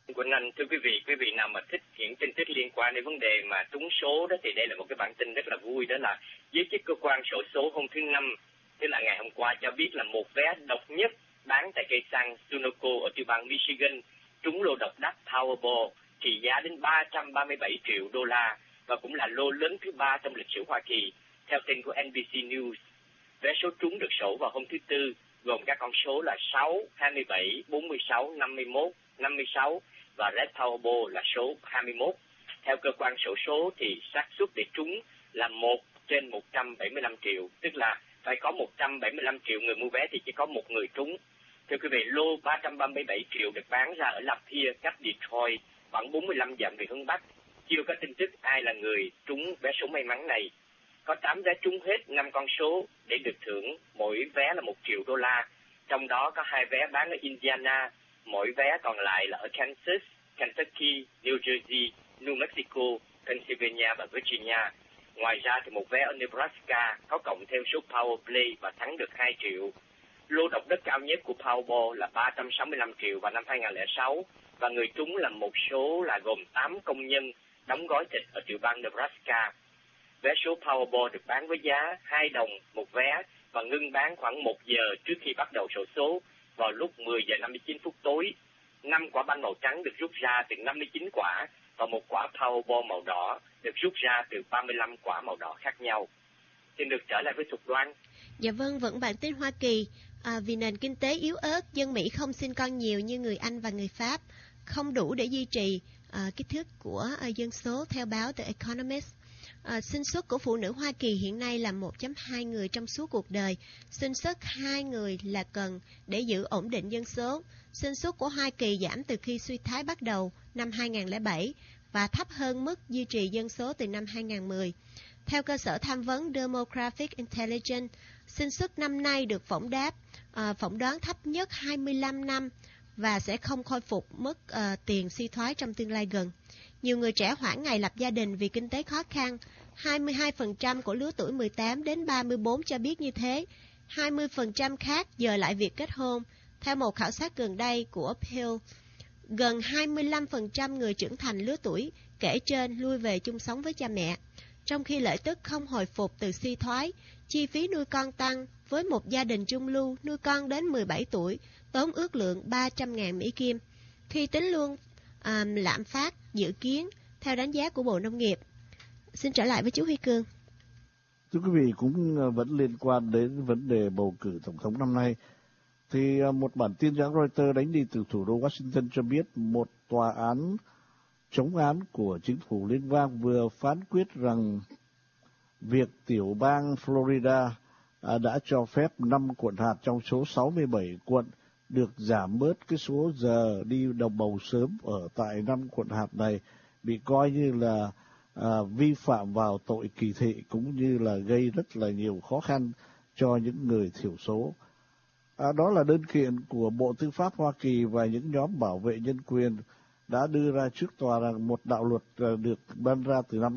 Quỳnh Anh, thưa quý vị nào mà thích những tin tức liên quan đến vấn đề mà trúng số đó thì đây là một cái bản tin rất là vui, đó là giới chức cơ quan xổ số hôm thứ Năm, tức là ngày hôm qua, cho biết là một vé độc nhất bán tại cây xăng Sunoco ở tiểu bang Michigan trúng lô độc đắc Powerball trị giá đến 337 triệu đô la và cũng là lô lớn thứ 3 trong lịch sử Hoa Kỳ. Theo tin của NBC News, vé số trúng được sổ vào hôm thứ Tư gồm các con số là 6, 27, 46, 51, 56 và Red Powerball là số 21. Theo cơ quan xổ số thì xác suất để trúng là 1 trên 175 triệu, tức là phải có 175 triệu người mua vé thì chỉ có một người trúng. Thưa quý vị, lô 337 triệu được bán ra ở Lapeer, cách Detroit khoảng 45 dặm về hướng Bắc. Chưa có tin tức ai là người trúng vé số may mắn này. Có 8 vé trúng hết 5 con số để được thưởng, mỗi vé là 1 triệu đô la. Trong đó có 2 vé bán ở Indiana, mỗi vé còn lại là ở Kansas, Kentucky, New Jersey, New Mexico, Pennsylvania và Virginia. Ngoài ra thì một vé ở Nebraska có cộng thêm số Power Play và thắng được 2 triệu. Lô độc đắc cao nhất của Powerball là 365 triệu vào năm 2006 và người trúng là một số là gồm 8 công nhân đóng gói thịt ở tiểu bang Nebraska. Vé số Powerball được bán với giá 2 đồng một vé và ngưng bán khoảng 1 giờ trước khi bắt đầu xổ số vào lúc 10 giờ 59 phút tối. 5 quả banh màu trắng được rút ra từ 59 quả và một quả Powerball màu đỏ được rút ra từ 35 quả màu đỏ khác nhau. Xin được trở lại với Thục Đoan. Dạ vâng, vẫn bản tin Hoa Kỳ. Vì nền kinh tế yếu ớt, dân Mỹ không sinh con nhiều như người Anh và người Pháp, không đủ để duy trì kích thước của dân số theo báo The Economist. Sinh suất của phụ nữ Hoa Kỳ hiện nay là 1.2 người trong suốt cuộc đời. Sinh suất 2 người là cần để giữ ổn định dân số. Sinh suất của Hoa Kỳ giảm từ khi suy thoái bắt đầu năm 2007 và thấp hơn mức duy trì dân số từ năm 2010. Theo cơ sở tham vấn Demographic Intelligence, sinh suất năm nay được phỏng đoán thấp nhất 25 năm và sẽ không khôi phục mức tiền suy thoái trong tương lai gần. Nhiều người trẻ hoãn ngày lập gia đình vì kinh tế khó khăn. 22% của lứa tuổi 18 đến 34 cho biết như thế. 20% khác dời lại việc kết hôn. Theo một khảo sát gần đây của Pew, gần 25% người trưởng thành lứa tuổi kể trên lui về chung sống với cha mẹ. Trong khi lợi tức không hồi phục từ suy thoái, chi phí nuôi con tăng, với một gia đình trung lưu nuôi con đến 17 tuổi tốn ước lượng 300.000 Mỹ Kim. Khi tính luôn lạm phát dự kiến theo đánh giá của Bộ Nông nghiệp. Xin trở lại với chú Huy Cương. Thưa quý vị, cũng vẫn liên quan đến vấn đề bầu cử tổng thống năm nay, thì một bản tin hãng Reuters đánh đi từ thủ đô Washington cho biết một tòa án chống án của chính phủ liên bang vừa phán quyết rằng việc tiểu bang Florida đã cho phép 5 quận hạt trong số 67 quận được giảm bớt cái số giờ đi đồng bầu sớm ở tại 5 quận hạt này, bị coi như là vi phạm vào tội kỳ thị cũng như là gây rất là nhiều khó khăn cho những người thiểu số. Đó là đơn kiện của Bộ Tư pháp Hoa Kỳ và những nhóm bảo vệ nhân quyền đã đưa ra trước tòa rằng một đạo luật được ban ra từ năm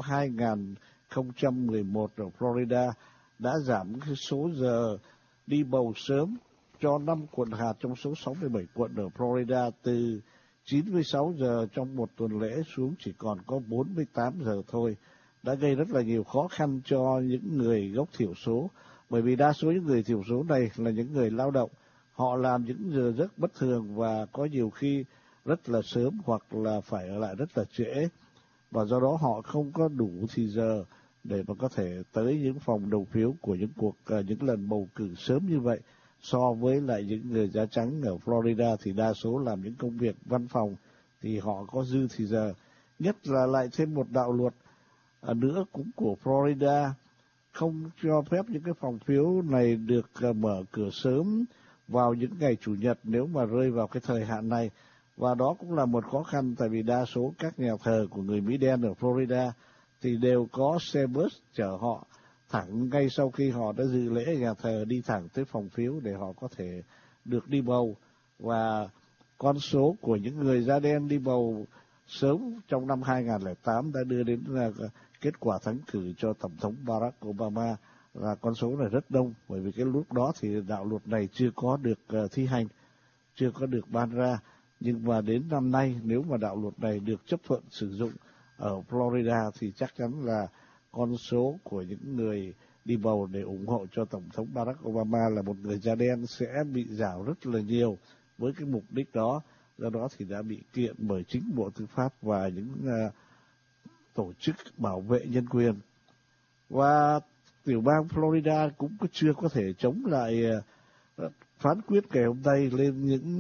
2011 ở Florida đã giảm cái số giờ đi bầu sớm cho 5 quận hạt trong số 67 quận ở Florida từ 96 giờ trong một tuần lễ xuống chỉ còn có 48 giờ thôi, đã gây rất là nhiều khó khăn cho những người gốc thiểu số, bởi vì đa số những người thiểu số này là những người lao động, họ làm những giờ rất bất thường và có nhiều khi rất là sớm hoặc là phải ở lại rất là trễ, và do đó họ không có đủ thì giờ để mà có thể tới những phòng đầu phiếu của những lần bầu cử sớm như vậy. So với lại những người da trắng ở Florida thì đa số làm những công việc văn phòng thì họ có dư thì giờ. Nhất là lại thêm một đạo luật nữa cũng của Florida không cho phép những cái phòng phiếu này được mở cửa sớm vào những ngày Chủ nhật nếu mà rơi vào cái thời hạn này. Và đó cũng là một khó khăn, tại vì đa số các nhà thờ của người Mỹ đen ở Florida thì đều có xe bus chở họ thẳng ngay sau khi họ đã dự lễ ở nhà thờ, đi thẳng tới phòng phiếu để họ có thể được đi bầu. Và con số của những người da đen đi bầu sớm trong năm 2008 đã đưa đến kết quả thắng cử cho Tổng thống Barack Obama, là con số này rất đông, bởi vì cái lúc đó thì đạo luật này chưa có được thi hành, chưa có được ban ra. Nhưng mà đến năm nay, nếu mà đạo luật này được chấp thuận sử dụng ở Florida thì chắc chắn là con số của những người đi bầu để ủng hộ cho Tổng thống Barack Obama là một người da đen sẽ bị giảm rất là nhiều với cái mục đích đó. Do đó thì đã bị kiện bởi chính Bộ Tư pháp và những tổ chức bảo vệ nhân quyền. Và tiểu bang Florida cũng chưa có thể chống lại phán quyết ngày hôm nay lên những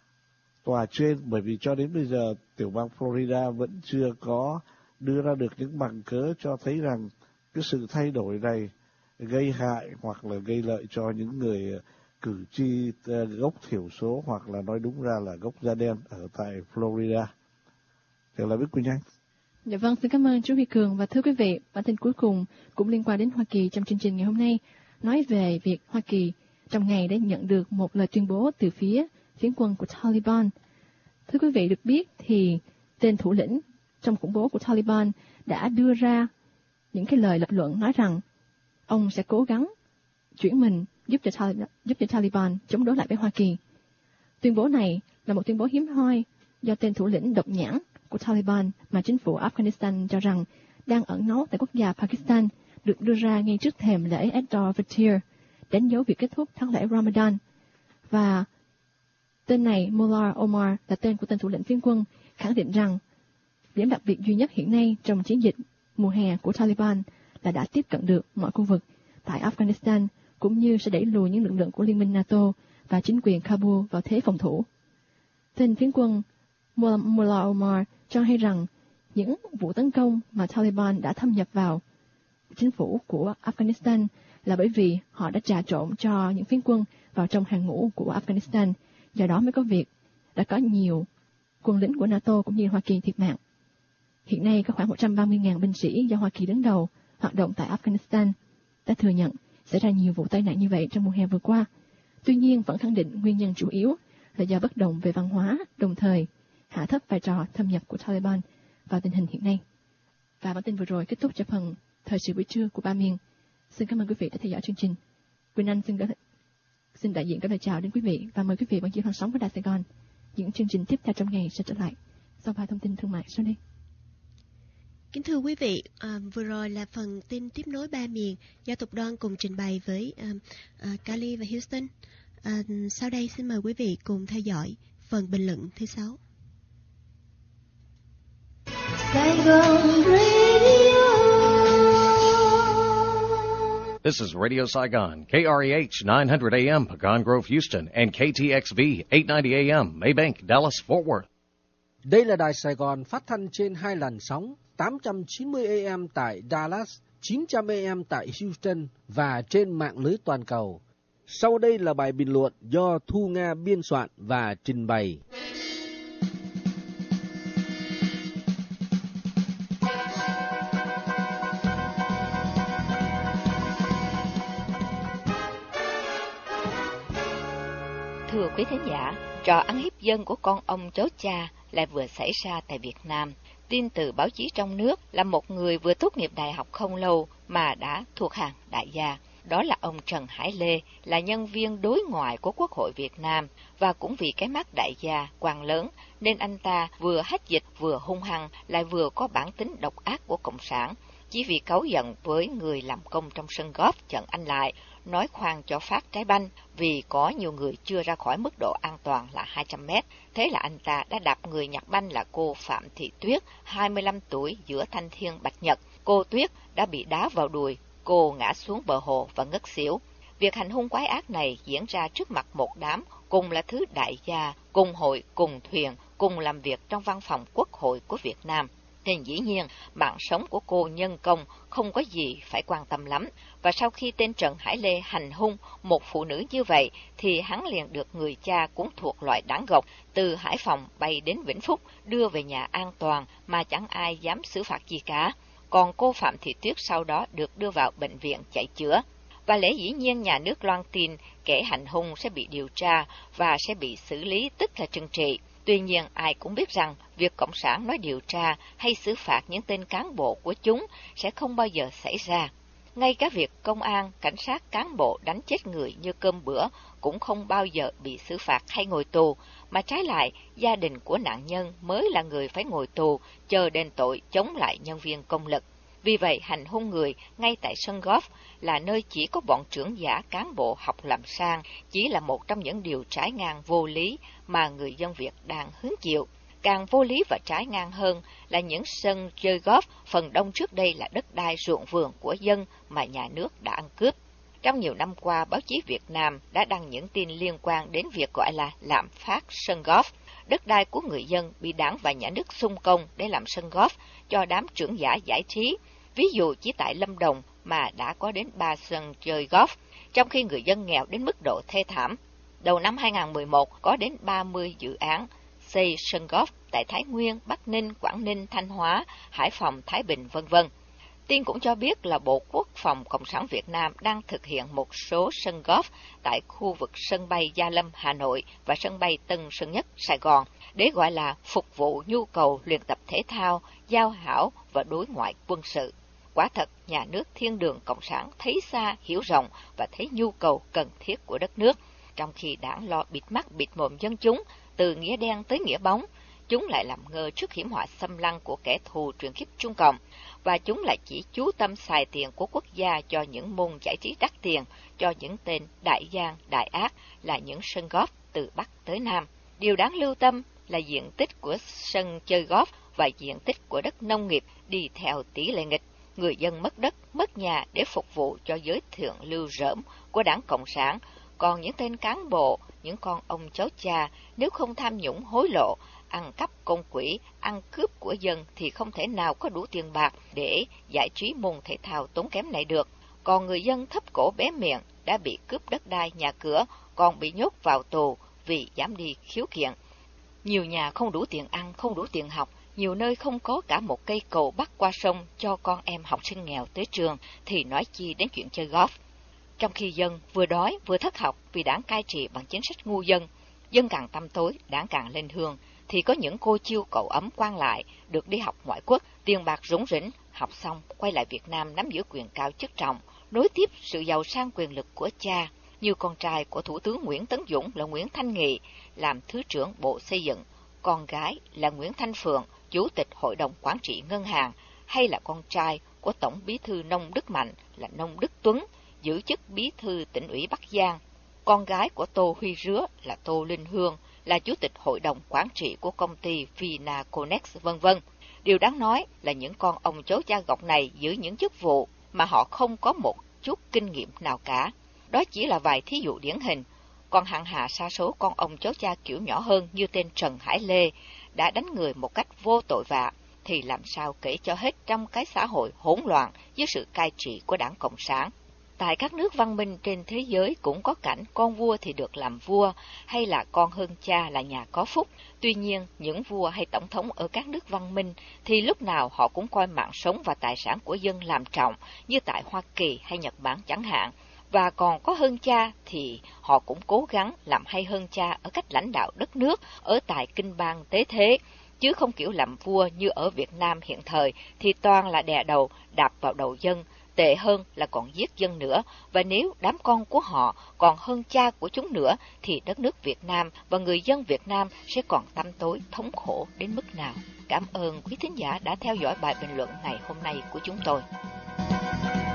tòa trên, bởi vì cho đến bây giờ tiểu bang Florida vẫn chưa có đưa ra được những bằng cớ cho thấy rằng cái sự thay đổi này gây hại hoặc là gây lợi cho những người cử tri gốc thiểu số, hoặc là nói đúng ra là gốc da đen ở tại Florida. Thật là biết Quỳnh Anh. Dạ vâng, xin cảm ơn chú Huy Cường. Và thưa quý vị, bản tin cuối cùng cũng liên quan đến Hoa Kỳ trong chương trình ngày hôm nay, nói về việc Hoa Kỳ trong ngày đã nhận được một lời tuyên bố từ phía phiến quân của Taliban. Thưa quý vị, được biết thì tên thủ lĩnh trong khủng bố của Taliban đã đưa ra những cái lời lập luận nói rằng ông sẽ cố gắng chuyển mình giúp cho Taliban chống đối lại với Hoa Kỳ. Tuyên bố này là một tuyên bố hiếm hoi do tên thủ lĩnh độc nhãn của Taliban mà chính phủ Afghanistan cho rằng đang ẩn náu tại quốc gia Pakistan, được đưa ra ngay trước thềm lễ Eid-ul-Fitr, đánh dấu việc kết thúc tháng lễ Ramadan. Và tên này, Mullah Omar, là tên của tên thủ lĩnh phiến quân, khẳng định rằng điểm đặc biệt duy nhất hiện nay trong chiến dịch mùa hè của Taliban là đã tiếp cận được mọi khu vực tại Afghanistan, cũng như sẽ đẩy lùi những lực lượng của Liên minh NATO và chính quyền Kabul vào thế phòng thủ. Tên phiến quân Mullah Omar cho hay rằng những vụ tấn công mà Taliban đã thâm nhập vào chính phủ của Afghanistan là bởi vì họ đã trà trộn cho những phiến quân vào trong hàng ngũ của Afghanistan, do đó mới có việc đã có nhiều quân lính của NATO cũng như Hoa Kỳ thiệt mạng. Hiện nay có khoảng 130.000 binh sĩ do Hoa Kỳ đứng đầu hoạt động tại Afghanistan đã thừa nhận xảy ra nhiều vụ tai nạn như vậy trong mùa hè vừa qua. Tuy nhiên vẫn khẳng định nguyên nhân chủ yếu là do bất đồng về văn hóa, đồng thời hạ thấp vai trò thâm nhập của Taliban vào tình hình hiện nay. Và bản tin vừa rồi kết thúc cho phần thời sự buổi trưa của Ba Miền. Xin cảm ơn quý vị đã theo dõi chương trình. Quỳnh Anh xin đại diện gửi lời chào đến quý vị và mời quý vị vẫn giữ phát sóng với Đài Sài Gòn. Những chương trình tiếp theo trong ngày sẽ trở lại sau vài thông tin thương mại sau đây. Kính thưa quý vị, vừa rồi là phần tin tiếp nối Ba Miền do Tục Đoan cùng trình bày với Cali và Houston. Sau đây xin mời quý vị cùng theo dõi phần bình luận thứ 6. Saigon Radio. This is Radio Saigon, KREH 900 AM, Pecan Grove, Houston, and KTXV 890 AM, Maybank, Dallas, Fort Worth. Đây là Đài Sài Gòn phát thanh trên 2 làn sóng 890 AM tại Dallas, 900 AM tại Houston và trên mạng lưới toàn cầu. Sau đây là bài bình luận do Thu Nga biên soạn và trình bày. Thưa quý thính giả, trò ăn hiếp dân của con ông cháu cha lại vừa xảy ra tại Việt Nam. Tin từ báo chí trong nước là một người vừa tốt nghiệp đại học không lâu mà đã thuộc hàng đại gia. Đó là ông Trần Hải Lê, là nhân viên đối ngoại của Quốc hội Việt Nam, và cũng vì cái mắt đại gia, quan lớn, nên anh ta vừa hách dịch, vừa hung hăng, lại vừa có bản tính độc ác của Cộng sản. Chỉ vì cáu giận với người làm công trong sân golf chặn anh lại, nói khoan cho phát trái banh vì có nhiều người chưa ra khỏi mức độ an toàn là 200 mét. Thế là anh ta đã đạp người nhặt banh là cô Phạm Thị Tuyết, 25 tuổi, giữa Thanh Thiên Bạch Nhật. Cô Tuyết đã bị đá vào đùi, cô ngã xuống bờ hồ và ngất xỉu. Việc hành hung quái ác này diễn ra trước mặt một đám cùng là thứ đại gia, cùng hội, cùng thuyền, cùng làm việc trong văn phòng Quốc hội của Việt Nam. Nên dĩ nhiên, mạng sống của cô nhân công không có gì phải quan tâm lắm. Và sau khi tên Trần Hải Lê hành hung một phụ nữ như vậy, thì hắn liền được người cha cũng thuộc loại đáng gộc từ Hải Phòng bay đến Vĩnh Phúc, đưa về nhà an toàn mà chẳng ai dám xử phạt gì cả. Còn cô Phạm Thị Tuyết sau đó được đưa vào bệnh viện chạy chữa. Và lẽ dĩ nhiên nhà nước loan tin kẻ hành hung sẽ bị điều tra và sẽ bị xử lý, tức là trừng trị. Tuy nhiên, ai cũng biết rằng việc Cộng sản nói điều tra hay xử phạt những tên cán bộ của chúng sẽ không bao giờ xảy ra. Ngay cả việc công an, cảnh sát, cán bộ đánh chết người như cơm bữa cũng không bao giờ bị xử phạt hay ngồi tù, mà trái lại, gia đình của nạn nhân mới là người phải ngồi tù, chờ đền tội chống lại nhân viên công lực. Vì vậy, hành hung người ngay tại sân golf là nơi chỉ có bọn trưởng giả cán bộ học làm sang, chỉ là một trong những điều trái ngang vô lý mà người dân Việt đang hứng chịu. Càng vô lý và trái ngang hơn là những sân chơi golf phần đông trước đây là đất đai ruộng vườn của dân mà nhà nước đã ăn cướp. Trong nhiều năm qua, báo chí Việt Nam đã đăng những tin liên quan đến việc gọi là lạm phát sân golf. Đất đai của người dân bị Đảng và Nhà nước xung công để làm sân golf cho đám trưởng giả giải trí. Ví dụ chỉ tại Lâm Đồng mà đã có đến 3 sân chơi golf, trong khi người dân nghèo đến mức độ thê thảm. Đầu năm 2011 có đến 30 dự án xây sân golf tại Thái Nguyên, Bắc Ninh, Quảng Ninh, Thanh Hóa, Hải Phòng, Thái Bình, v.v. Tin cũng cho biết là Bộ Quốc phòng Cộng sản Việt Nam đang thực hiện một số sân golf tại khu vực sân bay Gia Lâm, Hà Nội và sân bay Tân Sơn Nhất, Sài Gòn để gọi là phục vụ nhu cầu luyện tập thể thao, giao hảo và đối ngoại quân sự. Quả thật, nhà nước thiên đường Cộng sản thấy xa, hiểu rộng và thấy nhu cầu cần thiết của đất nước. Trong khi Đảng lo bịt mắt bịt mồm dân chúng, từ nghĩa đen tới nghĩa bóng, chúng lại làm ngơ trước hiểm họa xâm lăng của kẻ thù truyền kiếp Trung Cộng, và chúng lại chỉ chú tâm xài tiền của quốc gia cho những môn giải trí đắt tiền, cho những tên đại gian, đại ác là những sân golf từ Bắc tới Nam. Điều đáng lưu tâm là diện tích của sân chơi golf và diện tích của đất nông nghiệp đi theo tỷ lệ nghịch. Người dân mất đất, mất nhà để phục vụ cho giới thượng lưu rỡm của Đảng Cộng sản. Còn những tên cán bộ, những con ông cháu cha, nếu không tham nhũng hối lộ, ăn cắp công quỹ, ăn cướp của dân thì không thể nào có đủ tiền bạc để giải trí môn thể thao tốn kém này được. Còn người dân thấp cổ bé miệng đã bị cướp đất đai, nhà cửa, còn bị nhốt vào tù vì dám đi khiếu kiện. Nhiều nhà không đủ tiền ăn, không đủ tiền học, nhiều nơi không có cả một cây cầu bắc qua sông cho con em học sinh nghèo tới trường, thì nói chi đến chuyện chơi golf. Trong khi dân vừa đói vừa thất học vì Đảng cai trị bằng chính sách ngu dân, dân càng tăm tối, Đảng càng lên hương, thì có những cô chiêu cậu ấm quan lại được đi học ngoại quốc, tiền bạc rủng rỉnh, học xong quay lại Việt Nam nắm giữ quyền cao chức trọng, nối tiếp sự giàu sang quyền lực của cha, như con trai của Thủ tướng Nguyễn Tấn Dũng là Nguyễn Thanh Nghị làm Thứ trưởng Bộ Xây dựng, con gái là Nguyễn Thanh Phượng, Chủ tịch Hội đồng Quản trị Ngân hàng, hay là con trai của Tổng Bí thư Nông Đức Mạnh là Nông Đức Tuấn, giữ chức Bí thư Tỉnh ủy Bắc Giang, con gái của Tô Huy Rứa là Tô Linh Hương, là Chủ tịch Hội đồng Quản trị của công ty Vinaconex, v.v. Điều đáng nói là những con ông cháu cha gọc này giữ những chức vụ mà họ không có một chút kinh nghiệm nào cả. Đó chỉ là vài thí dụ điển hình. Còn hàng hà sa số con ông cháu cha kiểu nhỏ hơn như tên Trần Hải Lê đã đánh người một cách vô tội vạ, thì làm sao kể cho hết trong cái xã hội hỗn loạn dưới sự cai trị của Đảng Cộng sản. Tại các nước văn minh trên thế giới cũng có cảnh con vua thì được làm vua, hay là con hơn cha là nhà có phúc. Tuy nhiên, những vua hay tổng thống ở các nước văn minh thì lúc nào họ cũng coi mạng sống và tài sản của dân làm trọng, như tại Hoa Kỳ hay Nhật Bản chẳng hạn. Và còn có hơn cha thì họ cũng cố gắng làm hay hơn cha ở cách lãnh đạo đất nước, ở tại kinh bang tế thế, chứ không kiểu làm vua như ở Việt Nam hiện thời thì toàn là đè đầu, đạp vào đầu dân. Tệ hơn là còn giết dân nữa, và nếu đám con của họ còn hơn cha của chúng nữa, thì đất nước Việt Nam và người dân Việt Nam sẽ còn tăm tối, thống khổ đến mức nào. Cảm ơn quý thính giả đã theo dõi bài bình luận ngày hôm nay của chúng tôi.